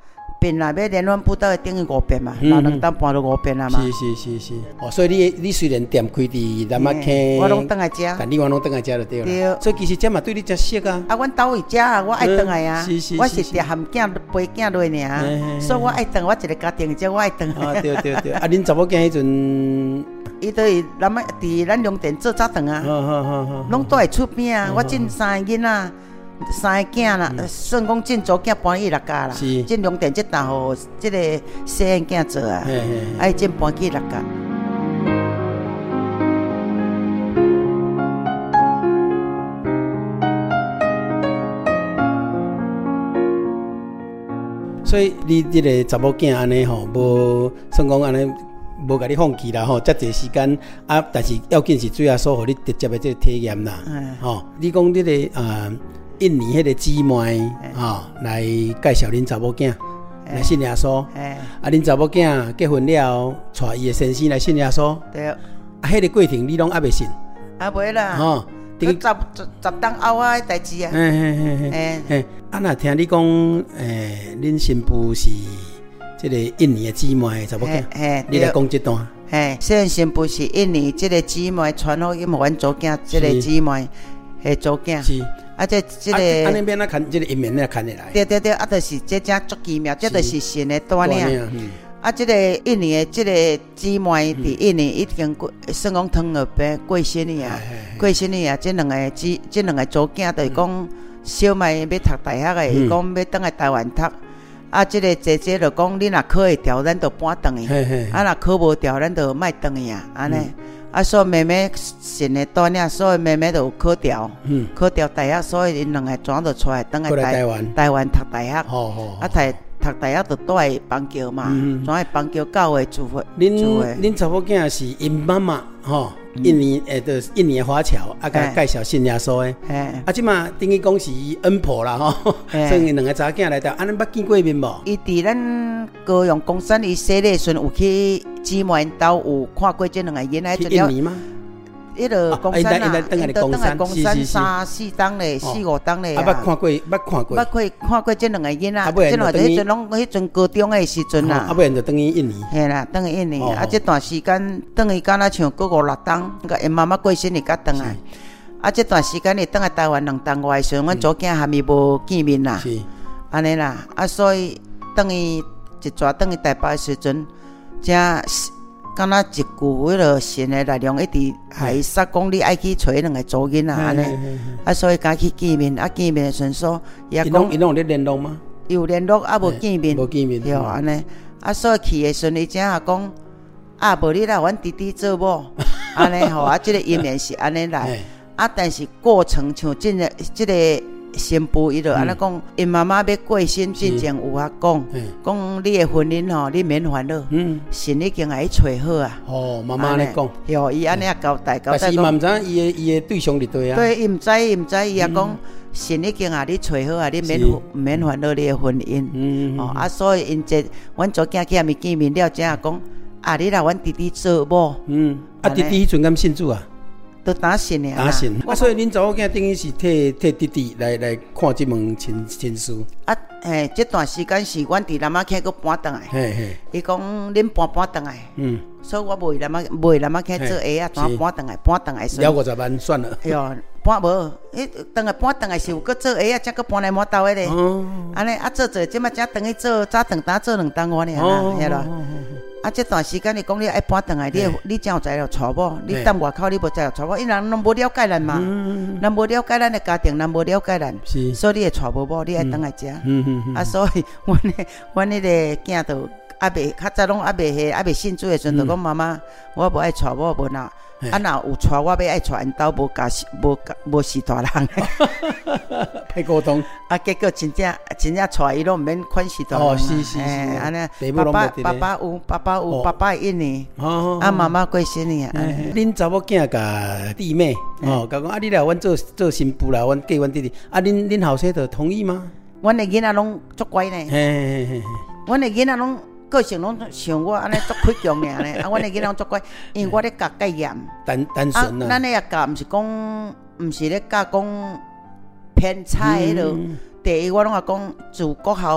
遍啦，要连阮步道等于五遍嘛，老两担搬到五遍啦嘛。 是是是是，哦，所以你你虽然店开伫南仔坑， 我拢倒来食， 但你我拢倒来食就对了。对，所以其实这嘛对你真适啊。 啊，阮兜位食啊，我爱倒来啊。 是是是， 我是伫含囝陪囝落尔，所以我爱倒，我一个家庭只我爱倒。 啊，对对对，啊，恁查某囝迄阵， 伊都是南仔伫咱龙店做早顿啊， 好好好好， 拢都会出边啊。我进三个囡仔。三个囝啦，算讲进组囝搬去六家啦，进龙店这档互这个细汉囝做啊，爱进搬去六家。 所以你这个查某囝安尼吼，无算讲安尼。无甲你放弃啦吼，遮济时间啊，但是要紧是最后所互你直接的这个体验啦。吼，你讲这个啊，印尼迄个姊妹吼，来介绍恁查某囝来信耶稣。啊，恁查某囝结婚了，带伊的先生来信耶稣。 对。啊， 迄个过程你拢还未信？ 啊，袂啦。吼，十十十当后啊，代志啊。 嘿嘿嘿嘿。嘿，啊，若听你讲，诶，恁新妇是。这个印尼的姊妹查某囝，你来讲这段。 嘿，虽然新妇是印尼这个姊妹传好去阮祖囝，这个姊妹系祖囝。是。啊，这这个。 安尼免啊看，这个一面咧看起来。 对对对，啊，就是这正足奇妙，这就是神的带领。啊，这个印尼的这个姊妹伫印尼已经过，算讲汤了病过身去啊，过身去啊，这两个姊，这两个祖囝就是讲小妹要读大学的，伊讲要倒来台湾读。啊，这个姐姐就讲，你若考会调，咱就搬转去；啊，若考无调，咱就卖转去啊。安尼，啊，所以妹妹神的带领，所以妹妹就有考调，考调大学，所以因两个转就出来，转来台湾，台湾读大学。好好。啊，读读大学就住在邦桥嘛，转来邦桥教会住会。 恁恁查某囝是因妈妈吼？印尼诶，就是印尼的华侨，啊，甲介绍信耶稣诶。啊，即嘛等于讲是恩婆啦吼，所以两个查囝来到，安尼捌见过面无？ 伊伫咱高雄公山，伊洗礼时有去姊妹兜有看过这两个囡仔。 去印尼吗？ 迄个公山啊， 等下公山， 公山三四档咧，四五档咧。 啊，捌看过，捌看过。 捌看看过这两个囡仔，这两个迄阵拢迄阵高中诶时阵啦。 啊，不然就等于印尼。 嘿啦，等于印尼。啊，这段时间等于敢若像过五六档，甲因妈妈过身，伊甲倒来。啊，这段时间伊倒来台湾两档外时，阮祖囝还没无见面啦。是。安尼啦，啊，所以等于一抓等于台北诶时阵，正。敢若一句迄落神的力量，一直还说讲你爱去找两个祖囡仔安尼，啊，所以敢去见面，啊，见面的时阵，伊也讲， 伊拢有咧联络吗？ 有联络，啊，无见面， 无见面， 对安尼，啊，所以去的时阵，伊正也讲，啊，无你来阮弟弟做某，安尼吼，啊，即个姻缘是安尼来，啊，但是过程像真个即个。新妇伊就安尼讲，因妈妈要过身之前有啊讲，讲你的婚姻吼，你免烦恼，神已经来找好啊。 哦，妈妈安尼讲， 哟，伊安尼啊交代交代。 但是伊嘛毋知影伊的伊的对象伫对啊。 对，伊毋知伊毋知伊也讲，神已经啊你找好啊，你免免烦恼你的婚姻。嗯哦啊，所以因这阮祖囝去遐咪见面了，才啊讲，啊你来阮弟弟做某。嗯， 啊弟弟迄阵敢信主啊？ 都打信的打信啊，所以恁查某囝等于是替替弟弟来来看这门亲亲事啊。嘿，这段时间是阮伫南仔坑佫搬转来，嘿嘿，伊讲恁搬搬转来，嗯，所以我袂南仔袂南仔坑做鞋啊，转搬转来搬转来， 了五十万算了。 哟，搬无，迄转来搬转来是有佫做鞋啊，才佫搬来满兜诶咧。哦，安尼啊做做，即马才等去做早顿打做两单我呢，晓得。啊，这段时间你讲你爱搬转来，你你才有材料娶某，你踮外口你无材料娶某，因人拢无了解咱嘛，咱无了解咱的家庭，咱无了解咱，所以你会娶无某，你爱等来遮。啊，所以阮的阮迄个囝都还袂较早拢还袂迄还袂信主的时阵，就讲妈妈，我无爱娶某，无哪。啊，若有娶我要爱娶因兜无家无无是大人， 歹沟通。 啊，结果真正真正娶伊拢毋免款是大人。哦， 是是是。 安尼，爸爸爸爸有爸爸有爸爸印尼，啊妈妈过身去啊。 恁查某囝甲弟妹，哦，甲讲啊，你来阮做做新妇啦，阮嫁阮弟弟。啊，恁恁后生就同意吗？ 阮的囡仔拢足乖呢。嘿嘿嘿。阮的囡仔拢。个性拢像我安尼足开强尔咧，啊，阮的囡仔足乖，因为我咧教戒严， 单单纯啊。咱咧也教，毋是讲，毋是咧教讲偏差迄落。第一，我拢也讲自国校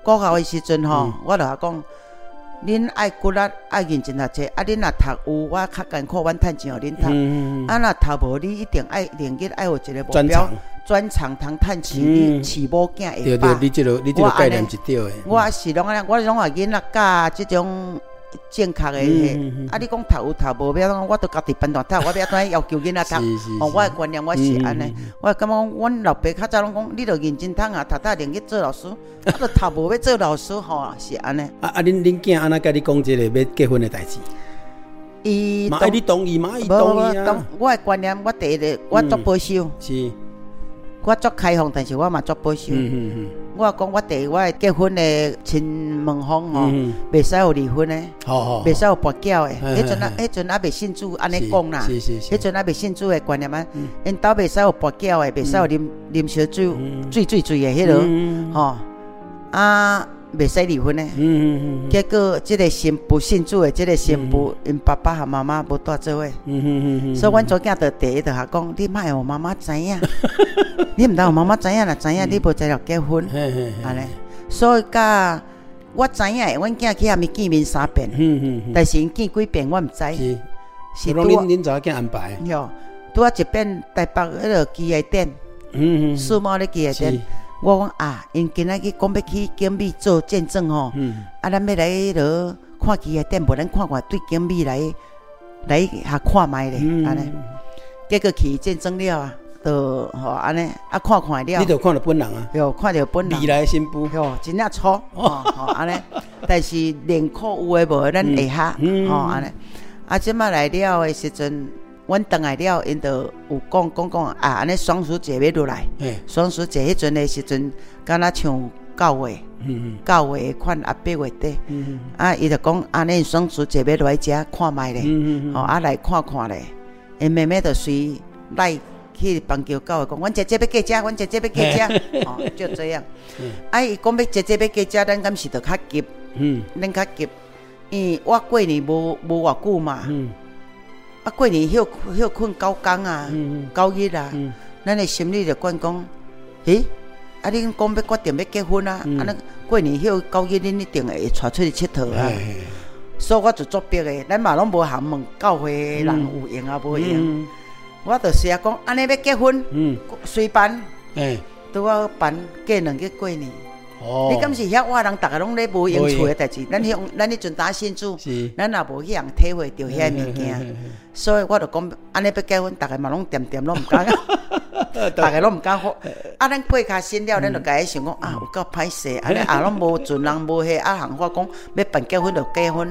国校的时阵吼，我就讲，恁爱骨力爱认真读册，啊，恁若读有，我较艰苦，阮趁钱互恁读。啊，若读无，你一定爱练级，爱有一个目标。专长通趁钱，你饲某囝会对对，你这个你这个概念是对的。 我是拢安尼，我拢话囡仔教即种正确的。啊，你讲读有读无，要讲我都家己班堂读，我要怎要求囡仔读？哦，我的观念我是安尼，我感觉阮老爸较早拢讲，你着认真读啊，读读练去做老师，啊，着读无要做老师吼，是安尼。 啊啊，恁恁囝安那甲你讲这个要结婚的代志？ 伊嘛爱你同意嘛？伊同意啊。 我的观念，我第一个我足保守。 是。 我足开放，但是我嘛足保守。嗯嗯嗯。我讲我第我结婚的亲门方吼，袂使有离婚的，袂使有跋筊的。迄阵啊，迄阵啊，袂信主安尼讲啦。是是是。迄阵啊，袂信主的观念啊，因兜袂使有跋筊的，袂使有啉啉烧酒、醉醉醉的迄落，吼啊。袂使离婚的，嗯嗯嗯。结果这个新不信主的，这个新妇，因爸爸和妈妈无住做伙，嗯嗯嗯。所以阮祖囝就第一就下讲，你莫互妈妈知影，你毋通互妈妈知影啦，知影你无在了结婚，安尼。所以甲我知影，阮囝去遐咪见面三遍，嗯嗯嗯。但是因见几遍我毋知，是是拄恁恁查囝安排， 哟，拄啊一遍台北迄个机械店，嗯嗯，数码的机械店。我讲啊，因今仔日讲要去景美做见证吼，嗯、啊，咱要来迄落看机械店，无咱看看对景美来来遐看卖咧，安尼、嗯。结果去见证了啊，就吼安尼啊看看了。 你著看到本人啊？ 哟，看到本人。 未来新妇。 哟，真正粗，吼吼安尼。但是练苦有诶无，咱会晓，吼安尼。啊，即摆来了诶时阵。阮倒来了，因就有讲讲讲啊，安尼双十节要落来。双十节迄阵的时阵，敢若像九月，九月款啊八月底，啊，伊就讲安尼双十节要来遮看卖咧，吼啊来看看咧。因妹妹就随来去房桥教讲，阮姐姐要过遮，阮姐姐要过遮，吼就这样。啊，伊讲要姐姐要过遮，咱敢是着较急，咱较急，因为我过年无无偌久嘛。啊，过年休休困九工啊，九日啊，咱的心里就管讲，诶，啊，恁讲要决定要结婚啊，啊，咱过年休九日，恁一定会带出去佚佗啊。所以我就作弊的，咱嘛拢无通问教会人有用啊无用，我就写讲安尼要结婚，随办，拄好办过两个过年。哦、你敢是遐话人，逐个拢咧无用处的代志。咱迄咱迄阵打信主，咱也无去人体会到遐物件，所以我就讲安尼要结婚，逐个嘛拢点点拢毋敢，逐个拢毋敢好。啊，咱过卡新了，咱就家己想讲啊，有够歹势，安尼啊拢无尽人无迄啊行话讲要办结婚就结婚。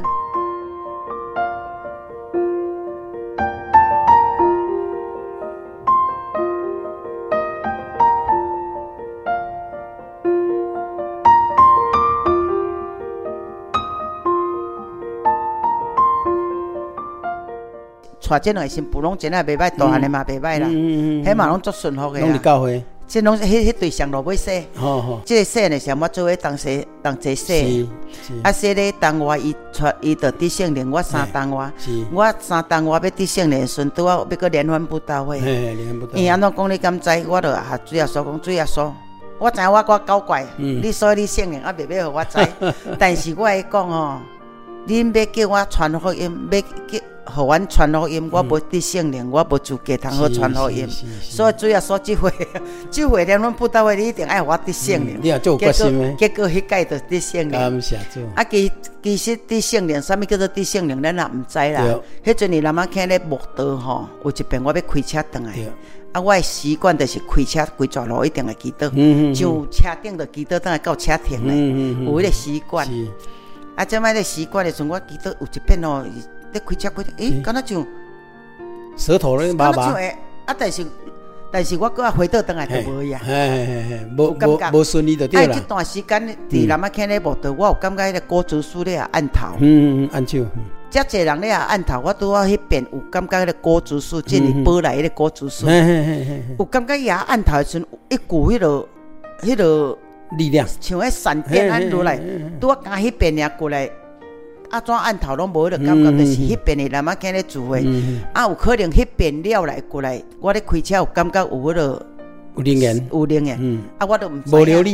带这两个新妇拢真啊袂歹，大汉的嘛袂歹啦，迄嘛拢足顺服的啦。 拢是教会， 即拢迄迄对象路尾洗，好好。即个洗呢是我做伙当洗当这洗，啊洗咧当我伊带伊着伫圣灵，我三当我，我三当我要伫圣灵顺拄啊要搁联欢布道会，伊安怎讲你敢知？我着啊主耶稣讲主耶稣，我知影我我搞怪，你所以你圣灵啊袂要互我知，但是我会讲吼，恁要叫我传福音，要叫。互阮传福音，我无伫圣灵，我无资格通好传福音，所以主要说即回，即回连阮布道会，你一定爱我伫圣灵。 你也做决心诶。 结果迄届就伫圣灵。 感谢主。 啊，其其实伫圣灵，啥物叫做伫圣灵，咱也毋知啦。迄阵你南仔囥咧木道吼，有一遍我要开车转来，啊，我诶习惯就是开车规条路一定会祈祷，上车顶就祈祷，等下到车停咧，有迄个习惯。啊，即摆咧习惯的时阵，我祈祷有一遍哦。咧开车开，诶，敢若像舌头咧麻麻， 啊，但是但是我搁啊回倒转来就无呀， 无无无顺利就对啦。 啊，这段时间伫南仔囥咧木道，我有感觉迄个果子树咧按头， 嗯嗯按手， 遮济人咧按头，我拄好迄边有感觉迄个果子树，即是宝来迄个果子树，有感觉伊啊按头的时阵，一股迄落迄落力量， 像迄闪电按落来，拄好甲迄边尔过来。啊，怎按头拢无迄个感觉，就是迄边的南仔囥咧住的，啊，有可能迄边了来过来，我咧开车有感觉有迄个有灵验， 有灵验，啊，我都毋无流利啦，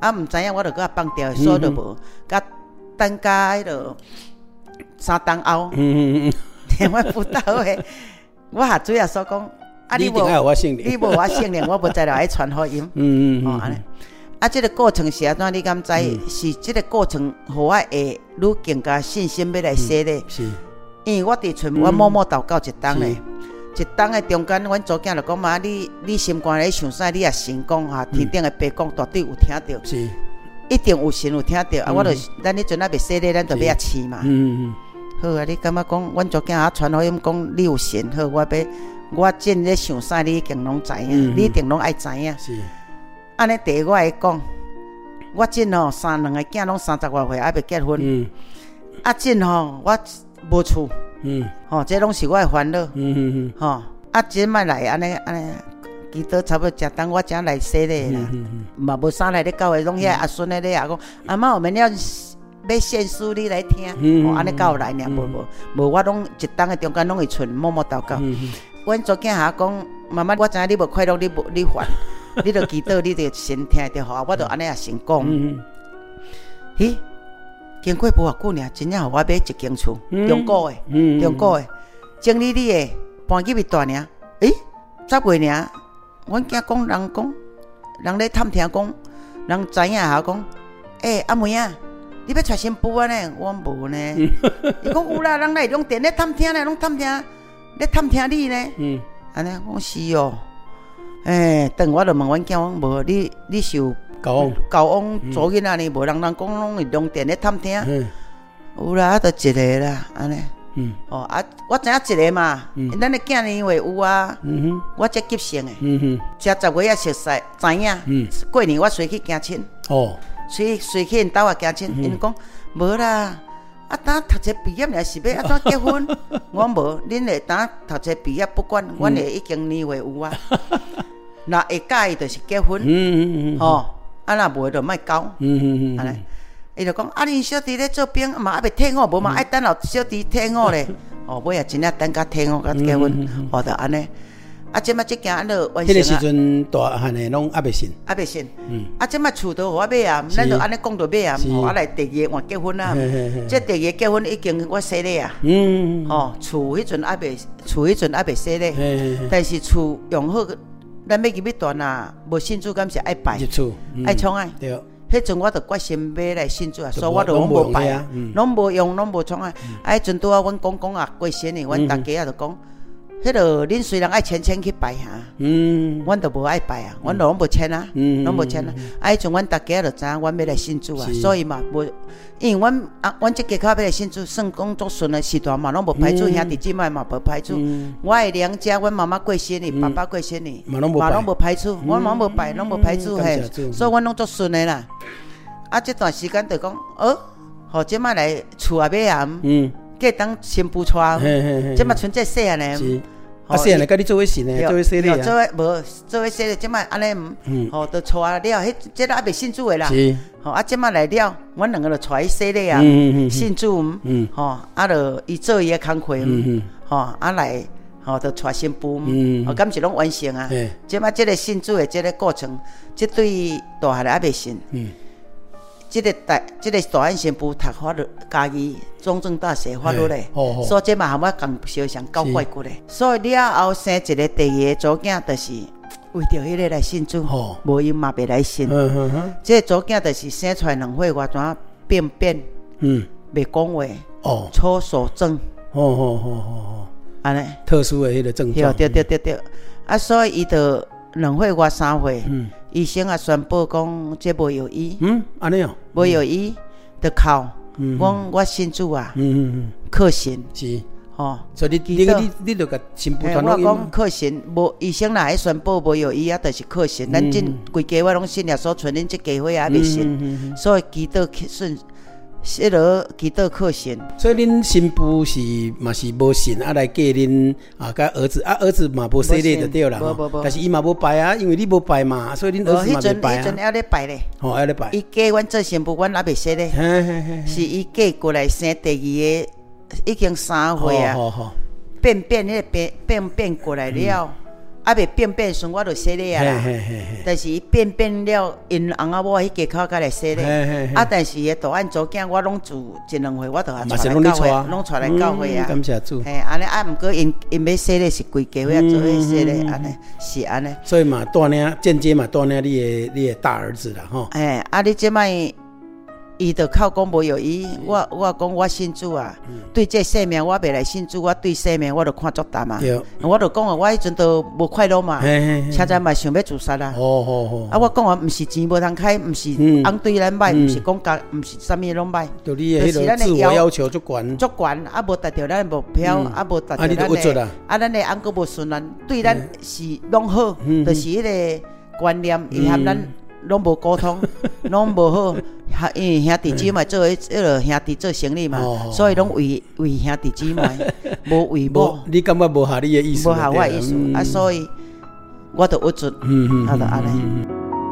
啊，毋知影我就搁放掉，所以就无。甲等甲迄落三冬后，嗯嗯嗯，电话辅导的，我下水也所讲，啊你无我姓你无我姓连，我无再来爱传福音。 嗯嗯哦，安尼。啊，这个过程是安怎？你敢知？嗯、是这个过程，互我会愈更加信心要来洗礼。 是， 因为我伫厝，我默默祷告一冬咧，一冬的中间，阮祖囝就讲妈，你你心肝咧想啥？你也成功哈！天顶的白讲绝对有听到， 是， 一定有神有听到。嗯、啊，我就咱迄阵还未洗礼，咱就要试嘛。嗯嗯。好啊，你感觉讲，阮祖囝啊传福音讲你有神，好，我要我真咧想啥，你已经拢知影，嗯、你一定拢爱知影。 是。 安尼第一我会讲，我真吼三两个囝拢三十外岁还未结婚，嗯、啊真吼我无厝，嗯，吼这拢是我的烦恼，嗯嗯嗯，吼啊真卖来安尼安尼，记得差不多食当我才来洗礼啦，嘛无啥来咧教会，拢遐阿孙咧咧也讲，阿妈我们要要献书你来听，吼安尼教来尔，无无无我拢一当的中间拢会存默默祷告，阮昨囝下讲妈妈我知影你无快乐，你无你烦。你著祈祷，你著先听着吼，我著安尼也先讲。咦，经过无偌久尔，真正互我买一间厝，中古的，中古的，整理你的，搬去咪大尔。诶，十月尔，阮囝讲人讲，人咧探听讲，人知影下讲，诶，阿妹啊，你要娶新妇啊呢？我无呢。伊讲有啦，人来用电咧探听咧，拢探听，咧探听你呢。嗯，安尼我是哦。诶，等我就问阮囝讲，无你你是有交往交往做囡仔呢？无人人讲拢会用电咧探听，有啦，就一个啦，安尼。嗯，哦啊，我知影一个嘛，咱的囝年话有啊，我才急性的，才十月也熟悉知影。过年我随去行亲，哦，随随去因兜啊行亲，因讲无啦。啊，当读册毕业了是要安怎结婚？我无，恁会当读册毕业不管，阮会已经年岁有啊。若会介意就是结婚，吼，啊若无就莫交，安尼。伊就讲啊，恁小弟咧做兵嘛，还未退伍，无嘛爱等候小弟退伍咧。哦，尾啊真正等甲退伍甲结婚，哦，就安尼。啊，即摆即件安尼完成啊。迄个时阵大汉的拢还未信， 还未信。嗯。啊，即摆厝都互我买啊，咱就安尼讲就买啊，吼，啊来第二个换结婚啊。即第二个结婚已经我洗礼啊。嗯。吼，厝迄阵还未，厝迄阵还未洗礼。但是厝用好，咱要入去住啊，无信主敢是爱拜。 入厝。 爱创爱。 对。 迄阵我着决心买来信主啊，所以我着拢无拜啊，拢无用，拢无创爱。啊，迄阵拄啊，阮公公啊过身哩，阮大家啊着讲。迄落恁虽然爱钱钱去拜哈，嗯，阮都无爱拜啊，阮拢无钱啊，拢无钱啊。啊，迄阵阮大家就知影，阮要来信主啊，所以嘛无，因为阮啊，阮即家口要来信主，算工作顺的时段嘛，拢无排除兄弟姊妹嘛，无排除。我的娘家，阮妈妈过身哩，爸爸过身哩，嘛拢无排除，阮嘛无拜，拢无排除嘿，所以阮拢做顺的啦。啊，这段时间就讲，哦，好，即摆来厝也买啊，嗯。计当新妇娶，即马剩这细汉嘞， 啊细汉嘞，甲你做伙信嘞，做伙洗礼啊， 做伙无做伙洗礼，即马安尼，吼，都娶了，迄即个还未信主的啦，吼，啊，即马来了，阮两个就娶去洗礼啊，信主，吼，啊，就伊做伊的工课，吼，啊来，吼，就娶新妇，吼，敢是拢完成啊，即马即个信主的即个过程，即对大汉嘞还未信。即个大，即个大汉新妇读法律家己中正大学法律嘞，所以即嘛含我共相像搞怪骨嘞。所以了后生一个第二个祖囝，就是为着迄个来信主，无因嘛袂来信。即个祖囝就是生出来两岁外怎便便，嗯，袂讲话，哦，粗手症，哦哦哦哦，安尼特殊的迄个症状。 对对对对，啊，所以伊就两岁外三岁，嗯。医生也宣布讲，这无有医。嗯， 安尼哦， 无有医，得靠。嗯，我我信主啊。嗯嗯嗯，靠神。 是，吼。所以你你你你著甲新妇传福音。 我讲靠神，无医生若迄宣布无有医啊，就是靠神。咱真规家我拢信耶稣，剩恁这家伙也未信，所以祈祷顺。迄落祈祷靠神， 所以恁新妇是嘛是无信啊来嫁恁啊，甲儿子啊儿子嘛无洗礼就对啦，但是伊嘛无拜啊，因为你无拜嘛，所以恁儿子嘛袂拜啊。 迄阵还咧拜咧， 哦还咧拜。 伊嫁阮做新妇，阮还未洗咧，是伊嫁过来生第二个，已经三岁啊，变变迄个变变变过来了， 啊未变变时我就洗礼啊啦，但是伊变变了，因翁仔某迄家口才来洗礼，啊但是伊大汉祖囝我拢住一两回，我就也带来教会，拢带来教会啊， 感谢主， 嘿安尼啊，毋过因因要洗礼是规家伙做伙洗礼，安尼是安尼， 所以嘛带领间接嘛带领你的你的大儿子啦吼， 哎啊你即摆。伊就靠讲无有伊，我我讲我信主啊，嗯、对这生命我袂来信主，我对生命我就看作淡啊。我就讲啊，我迄阵都无快乐嘛，车仔嘛想要自杀啦。哦哦哦！啊，我讲啊，毋是钱无通开，毋是翁对咱歹，毋、嗯、是讲家，毋是啥物拢歹。 就你的迄个自我要求足悬， 足悬啊，无达到咱的目标，嗯、啊无达到咱的，啊咱的翁佫无顺咱，对咱是拢好，嗯、就是迄个观念，伊含咱。拢无沟通，拢无好，因为兄弟姊妹做迄个兄弟做生意嘛，哦、所以拢为为兄弟姊妹，无为某。 你感觉无合你的意思？ 无合我的意思，嗯、啊，所以我就屈准，嗯嗯，啊，就安尼。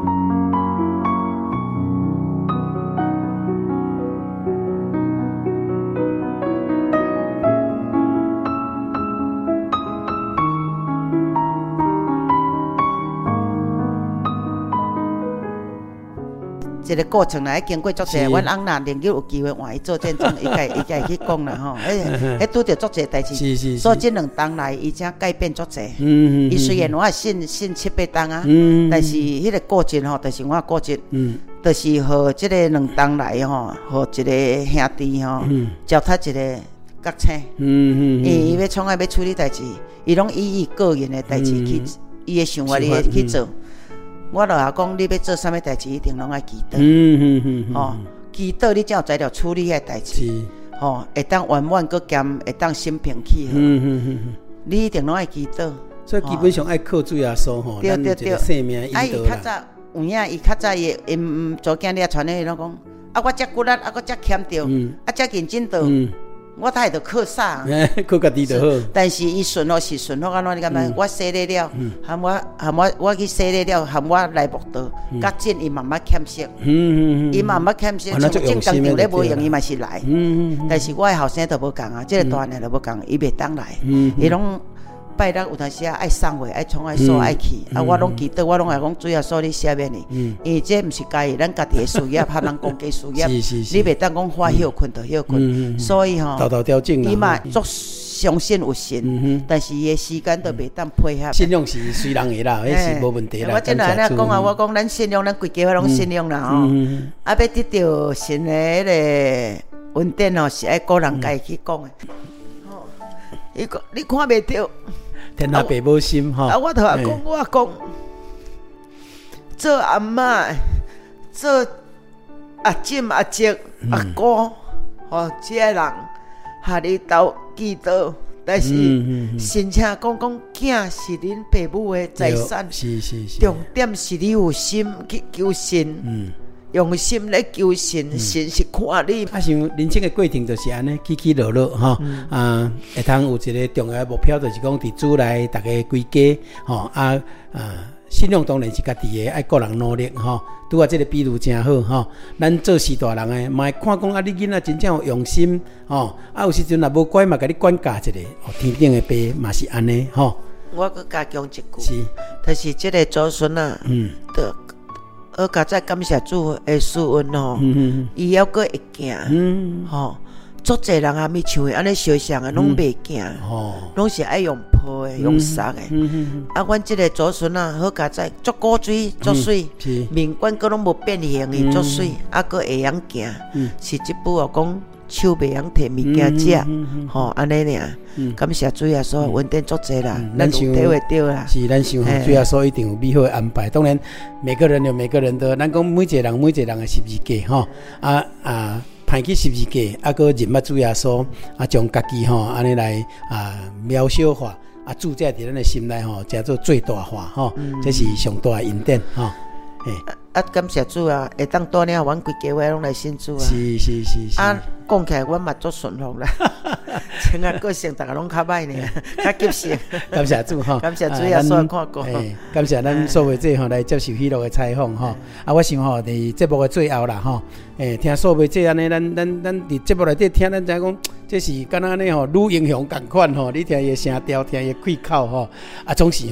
一个过程来经过足侪，阮翁若能够有机会换伊做见证，伊家伊家会去讲啦吼。迄迄拄着足侪代志，所以即两冬来，伊才改变足侪。伊虽然我信信七八冬啊，但是迄个过程吼，就是我过程，就是和即个两冬来吼，和一个兄弟吼，交他一个角青。因为伊要创啊要处理代志，伊拢以伊个人的代志去，伊的想法伊去做。我就也讲，你要做啥物代志，一定拢爱祈祷。嗯嗯嗯吼，祈祷你才有材料处理遐代志。是，吼，会当圆满搁兼，会当心平气和。嗯嗯嗯你一定拢爱祈祷。 所以基本上爱靠主耶稣吼，咱一个生命引导啦。啊，伊较早有影，伊较早伊因祖囝你也传咧，伊拢讲，啊，我遮骨力，啊，我遮欠着，啊，遮认真着。我他会着靠啥？ 靠家己就好。 但是伊顺服是顺服安怎？你感觉？我洗礼了，含我含我我去洗礼了，含我来慕道，甲进伊慢慢欠息。伊慢慢欠息，从正工场咧无用，伊嘛是来。但是我的后生都无共啊，即个大汉都无共，伊袂当来。伊拢拜六有当时啊爱送货，爱创爱所爱去。啊，我拢记得，我拢会讲主要所你下面哩。因为这毋是家己咱家己的事业，怕人讲家事业。你袂当讲花休困就休困，所以吼。伊嘛足相信有神，嗯、但是伊的时间都袂当配合。 信仰是随人的啦，迄是无问题啦。 我真来咧讲啊，我讲咱信仰，咱规家伙拢信仰啦吼。嗯、啊，要得到神的迄个稳定哦，是爱个人家去讲的。吼、嗯，伊讲你看袂到， 天下爸母心吼。 啊，我头也讲，我讲做阿嬷，做阿婶、阿叔、阿哥，吼，这个人。下里斗祈祷，但是神请讲讲囝是恁爸母的财产， 是是是， 重点是你有心去求神，嗯、用心来求神，嗯、神是看你。 啊，像人生的过程就是安尼起起落落哈，嗯、啊，会通有一个重要的目标，就是讲伫主内大家归家，吼啊啊。信仰当然是家己的，爱个人努力吼。拄啊，这个比喻真好吼。咱做事大人的，嘛看讲啊，你囡仔真正有用心吼。啊，有时阵若无乖嘛，甲你管教一下。哦，天顶的爸嘛是安尼吼。 我佮加强一句，是，就是这个祖孙啊，嗯，的，我加再感谢主的赐恩吼，嗯嗯，伊还佫会行，嗯，吼。足侪人还没像伊安尼相像的，拢袂行，拢是爱用抱的、用杀的。啊，阮即个祖孙啊，好佳哉，足古水、足水，面管佫拢无变形的，足水，啊，佫会晓行。是即部哦，讲手袂晓摕物件食，吼，安尼尔。感谢主耶稣，稳定足侪啦，咱有体会到啦。 是，咱想主耶稣一定有美好的安排。当然，每个人有每个人的，咱讲每一个人每一个人的十字架，吼，啊啊。派去十字架，啊，个认捌主耶稣，啊，将家己吼安尼来啊渺小化，啊，注在伫咱的心内吼，叫做最大化吼，嗯、这是上大的恩典吼。嘿， 啊，感谢主啊，会当带领阮规家伙拢来信主啊。 是是是是。 啊，讲起来阮嘛足顺服啦，像啊个性大家拢较歹呢，较急性。 感谢主吼， 感谢主耶稣看过。 感谢咱所有者吼来接受喜乐的采访吼。啊，我想吼伫节目的最后啦吼。诶，听所有者安尼，咱咱咱伫节目内底听，咱知讲，这是敢若安尼吼，女英雄共款吼，你听伊声调，听伊开口吼，啊，总是吼，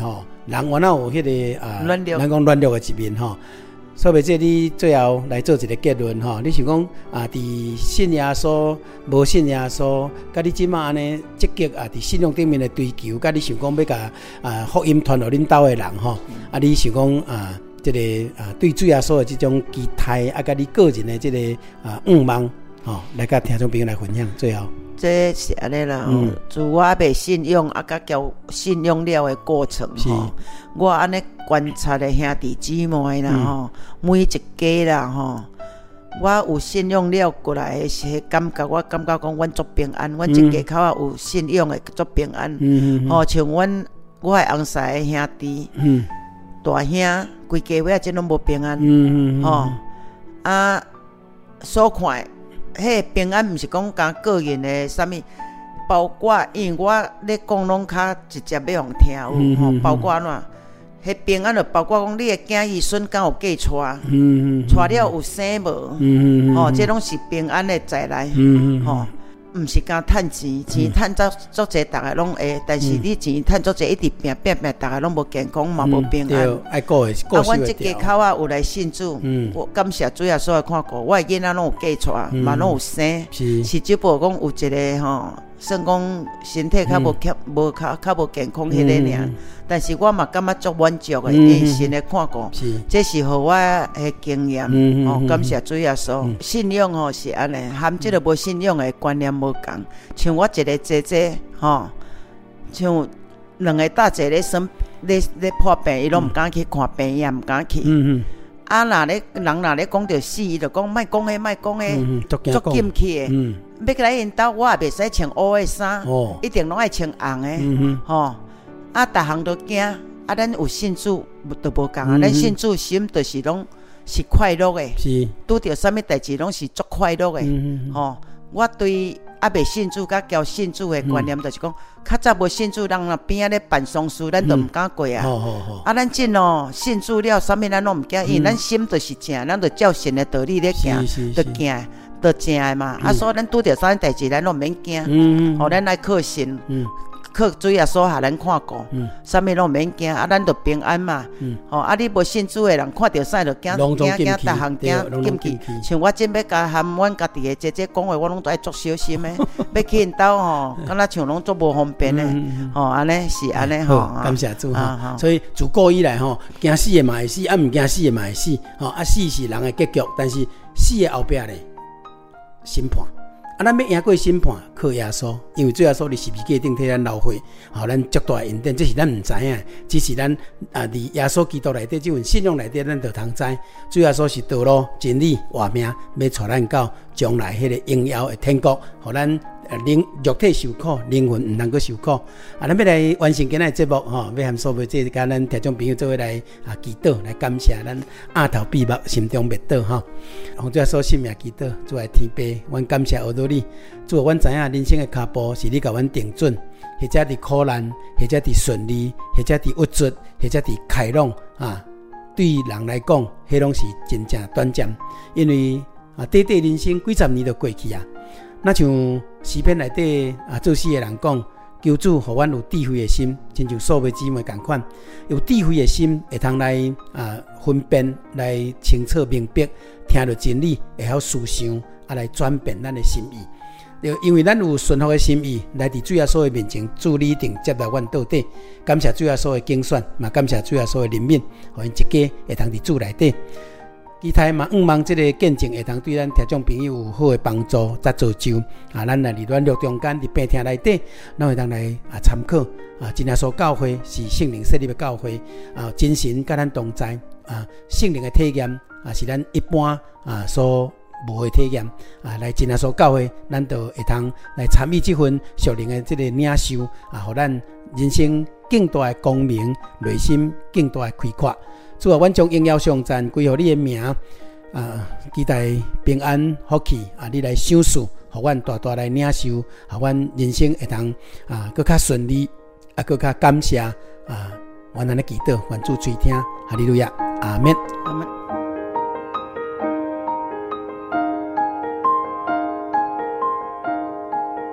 人原来有迄、那个啊， 软弱， 咱讲软弱的一面吼。所以这你最后来做一个结论吼，你想讲啊，伫信耶稣、无信耶稣，甲你即马安尼积极啊，伫信仰顶面的追求，甲你想讲要甲啊福音传互恁兜的人吼，啊，你想讲啊，这个啊对主耶稣的这种期待，啊，甲你个人的这个啊愿望吼，来甲听众朋友来分享。最后， 这是安尼啦，嗯，自我未信仰啊，甲交信仰了的过程吼，我安尼观察的兄弟姊妹啦吼，嗯、每一家啦吼，我有信仰了过来的是感觉，我感觉讲阮足平安，阮、嗯、一家口啊有信仰的足平安，吼、嗯嗯哦，像阮我的翁婿的兄弟，嗯、大兄规家尾啊，真拢无平安，吼、嗯嗯哦、啊，所看。迄平安毋是讲讲个人的啥物，包括因为我咧讲拢较直接要互听有，嗯嗯、包括哪，迄平安就包括讲你的囝儿孙敢有嫁娶，嗯嗯、娶了有生无，嗯嗯、吼，这拢是平安的在来，嗯嗯、吼。毋是讲趁钱，钱趁足足济，逐个拢会，但是你钱趁足济，一直拼拼拼，逐个拢无健康嘛，无平安。 对，爱顾的， 啊，阮即家口啊有来信主，我感谢主耶稣来看顾，我的囡仔拢有嫁娶，嘛拢有生，是只不过讲有一个吼，算讲身体较无健，无较较无健康迄个尔。但是我嘛感觉足满足的，因神的看顾，这是互我的经验。哦，感谢主耶稣，信仰吼是安尼，含即个无信仰的观念无共。像我一个姐姐，吼，像两个大姐咧生咧咧破病，伊拢毋敢去看病，也毋敢去。啊，若咧人若咧讲着死，伊就讲莫讲诶，莫讲诶，足禁气诶。要来因兜，我也袂使穿乌诶衫，一定拢爱穿红诶，吼。啊，逐项都惊，啊，咱有信主都无共啊，咱信主心就是拢是快乐诶，是拄着啥物代志拢是足快乐诶，吼。我对啊未信主甲交信主诶观念，就是讲，较早无信主，人若边仔咧办丧事，咱都毋敢过啊。啊，咱真哦，信主了，啥物咱拢毋惊，因为咱心就是正，咱就照神诶道理咧行，就行，就正诶嘛。啊，所以咱拄着啥物代志，咱拢毋免惊，吼，咱来靠神。靠主耶稣下咱看顾，啥物拢毋免惊，啊，咱就平安嘛。吼，啊，你无信主诶人看到啥就惊惊惊，逐项惊禁忌。像我真要甲含阮家己诶姐姐讲话，我拢都爱足小心诶。要去因兜吼，敢若像拢足无方便诶。吼，安尼是安尼吼。 感谢主吼。所以自古以来吼，惊死诶嘛会死，啊毋惊死诶嘛会死。吼，啊死是人诶结局，但是死诶后壁咧审判。啊，咱要赢过审判，靠耶稣，因为主耶稣伫十字架顶替咱流血，吼，咱足大恩典，这是咱毋知影，只是咱啊，伫耶稣基督内底，这份信仰内底，咱就通知，主耶稣是道路、真理、活命，要带咱到将来迄个荣耀的天国，互咱灵肉体受苦，灵魂毋能够受苦。啊，咱要来完成今日的节目，吼，要含所有这甲咱听众朋友做伙来啊祈祷，来感谢咱额头闭目，心中灭倒，吼。洪主耶稣性命祈祷，主爱天父，阮感谢学到你，主，阮知影人生的脚步是你甲阮定准，或者伫苦难，或者伫顺利，或者伫郁卒，或者伫开朗啊。对人来讲，迄拢是真正短暂，因为啊，短短人生几十年就过去啊。那像诗篇内底啊，做诗的人讲，求主互阮有智慧的心，亲像所有姊妹共款，有智慧的心会通来啊分辨，来清楚明白，听到真理会晓思想，啊来转变咱的心意。因为咱有顺服的心意，来伫主耶稣的面前，主你一定接纳阮到底。感谢主耶稣的竞选，嘛感谢主耶稣的怜悯，互因一家会通伫主内底。期待嘛，希望这个见证会通对咱听众朋友有好的帮助，再造就啊！咱来伫软弱中间，伫病痛内底，咱会当来啊参考啊！真耶稣教会是圣灵设立的教会啊，真神甲咱同在啊，圣灵的体验啊，是咱一般啊所无的体验啊。来真耶稣教会，咱就会通来参与这份属灵的这个领受啊，互咱人生更大的光明，内心更大的开阔。主啊，阮将荣耀颂赞归乎你的名啊！期待平安福气啊！你来赏赐，互阮大大来领受，互阮人生会通啊，更较顺利啊，更较感谢啊！阮安尼祈祷，愿主垂听，哈利路亚，阿们， 阿们。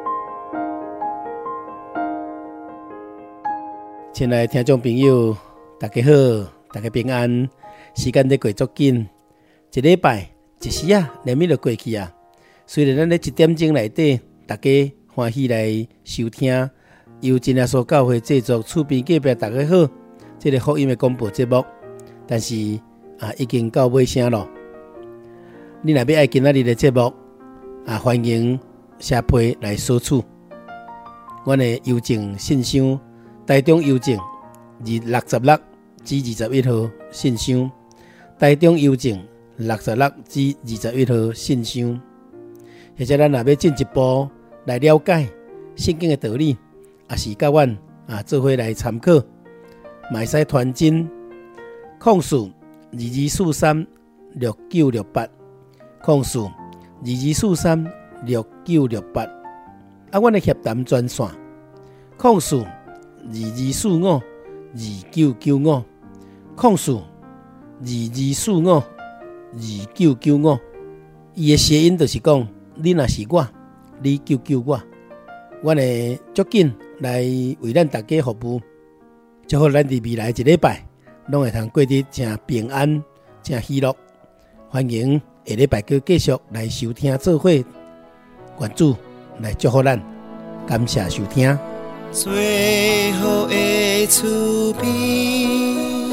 亲爱的听众朋友， 大家好，大家平安。时间在过足紧，一礼拜一时啊，连咪就过去啊。虽然咱咧一点钟内底，大家欢喜来收听由真耶稣教会制作厝边隔壁大家好，这个福音的广播节目，但是啊，已经到尾声咯。你若要爱今仔日的节目啊，欢迎写批来索取。阮的邮政信箱，台中邮政二六十六至二十一號信箱，台中邮政六十六至二十一號信箱。或者咱若要進一步來了解聖經的道理，也是甲阮啊做伙來參考，嘛會使傳真控訴二二四三六九六八，控訴二二四三六九六八。啊，阮的協談專線控訴二二四五二九九五，控訴二二四五二九九五。伊的諧音就是講，你若是我，你救救我，阮會足緊來為咱大家服務，祝福咱佇未來一禮拜，攏會通過得真平安、真喜樂。歡迎下禮拜閣繼續來收聽做伙，願主來祝福咱，感謝收聽。 最後的厝邊，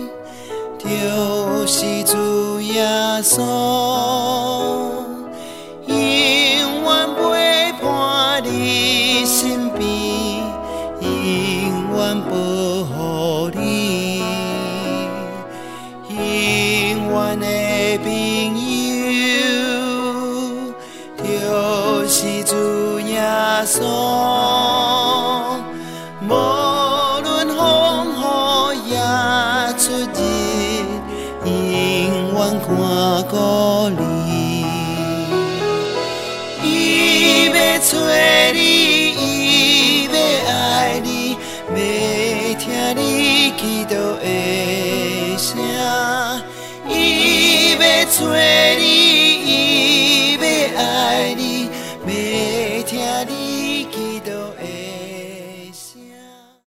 就是主耶穌，永遠陪伴你身邊，永遠保護你，永遠的朋友，就是主耶穌。看顧你，伊要找你，伊要愛你，要聽你祈禱的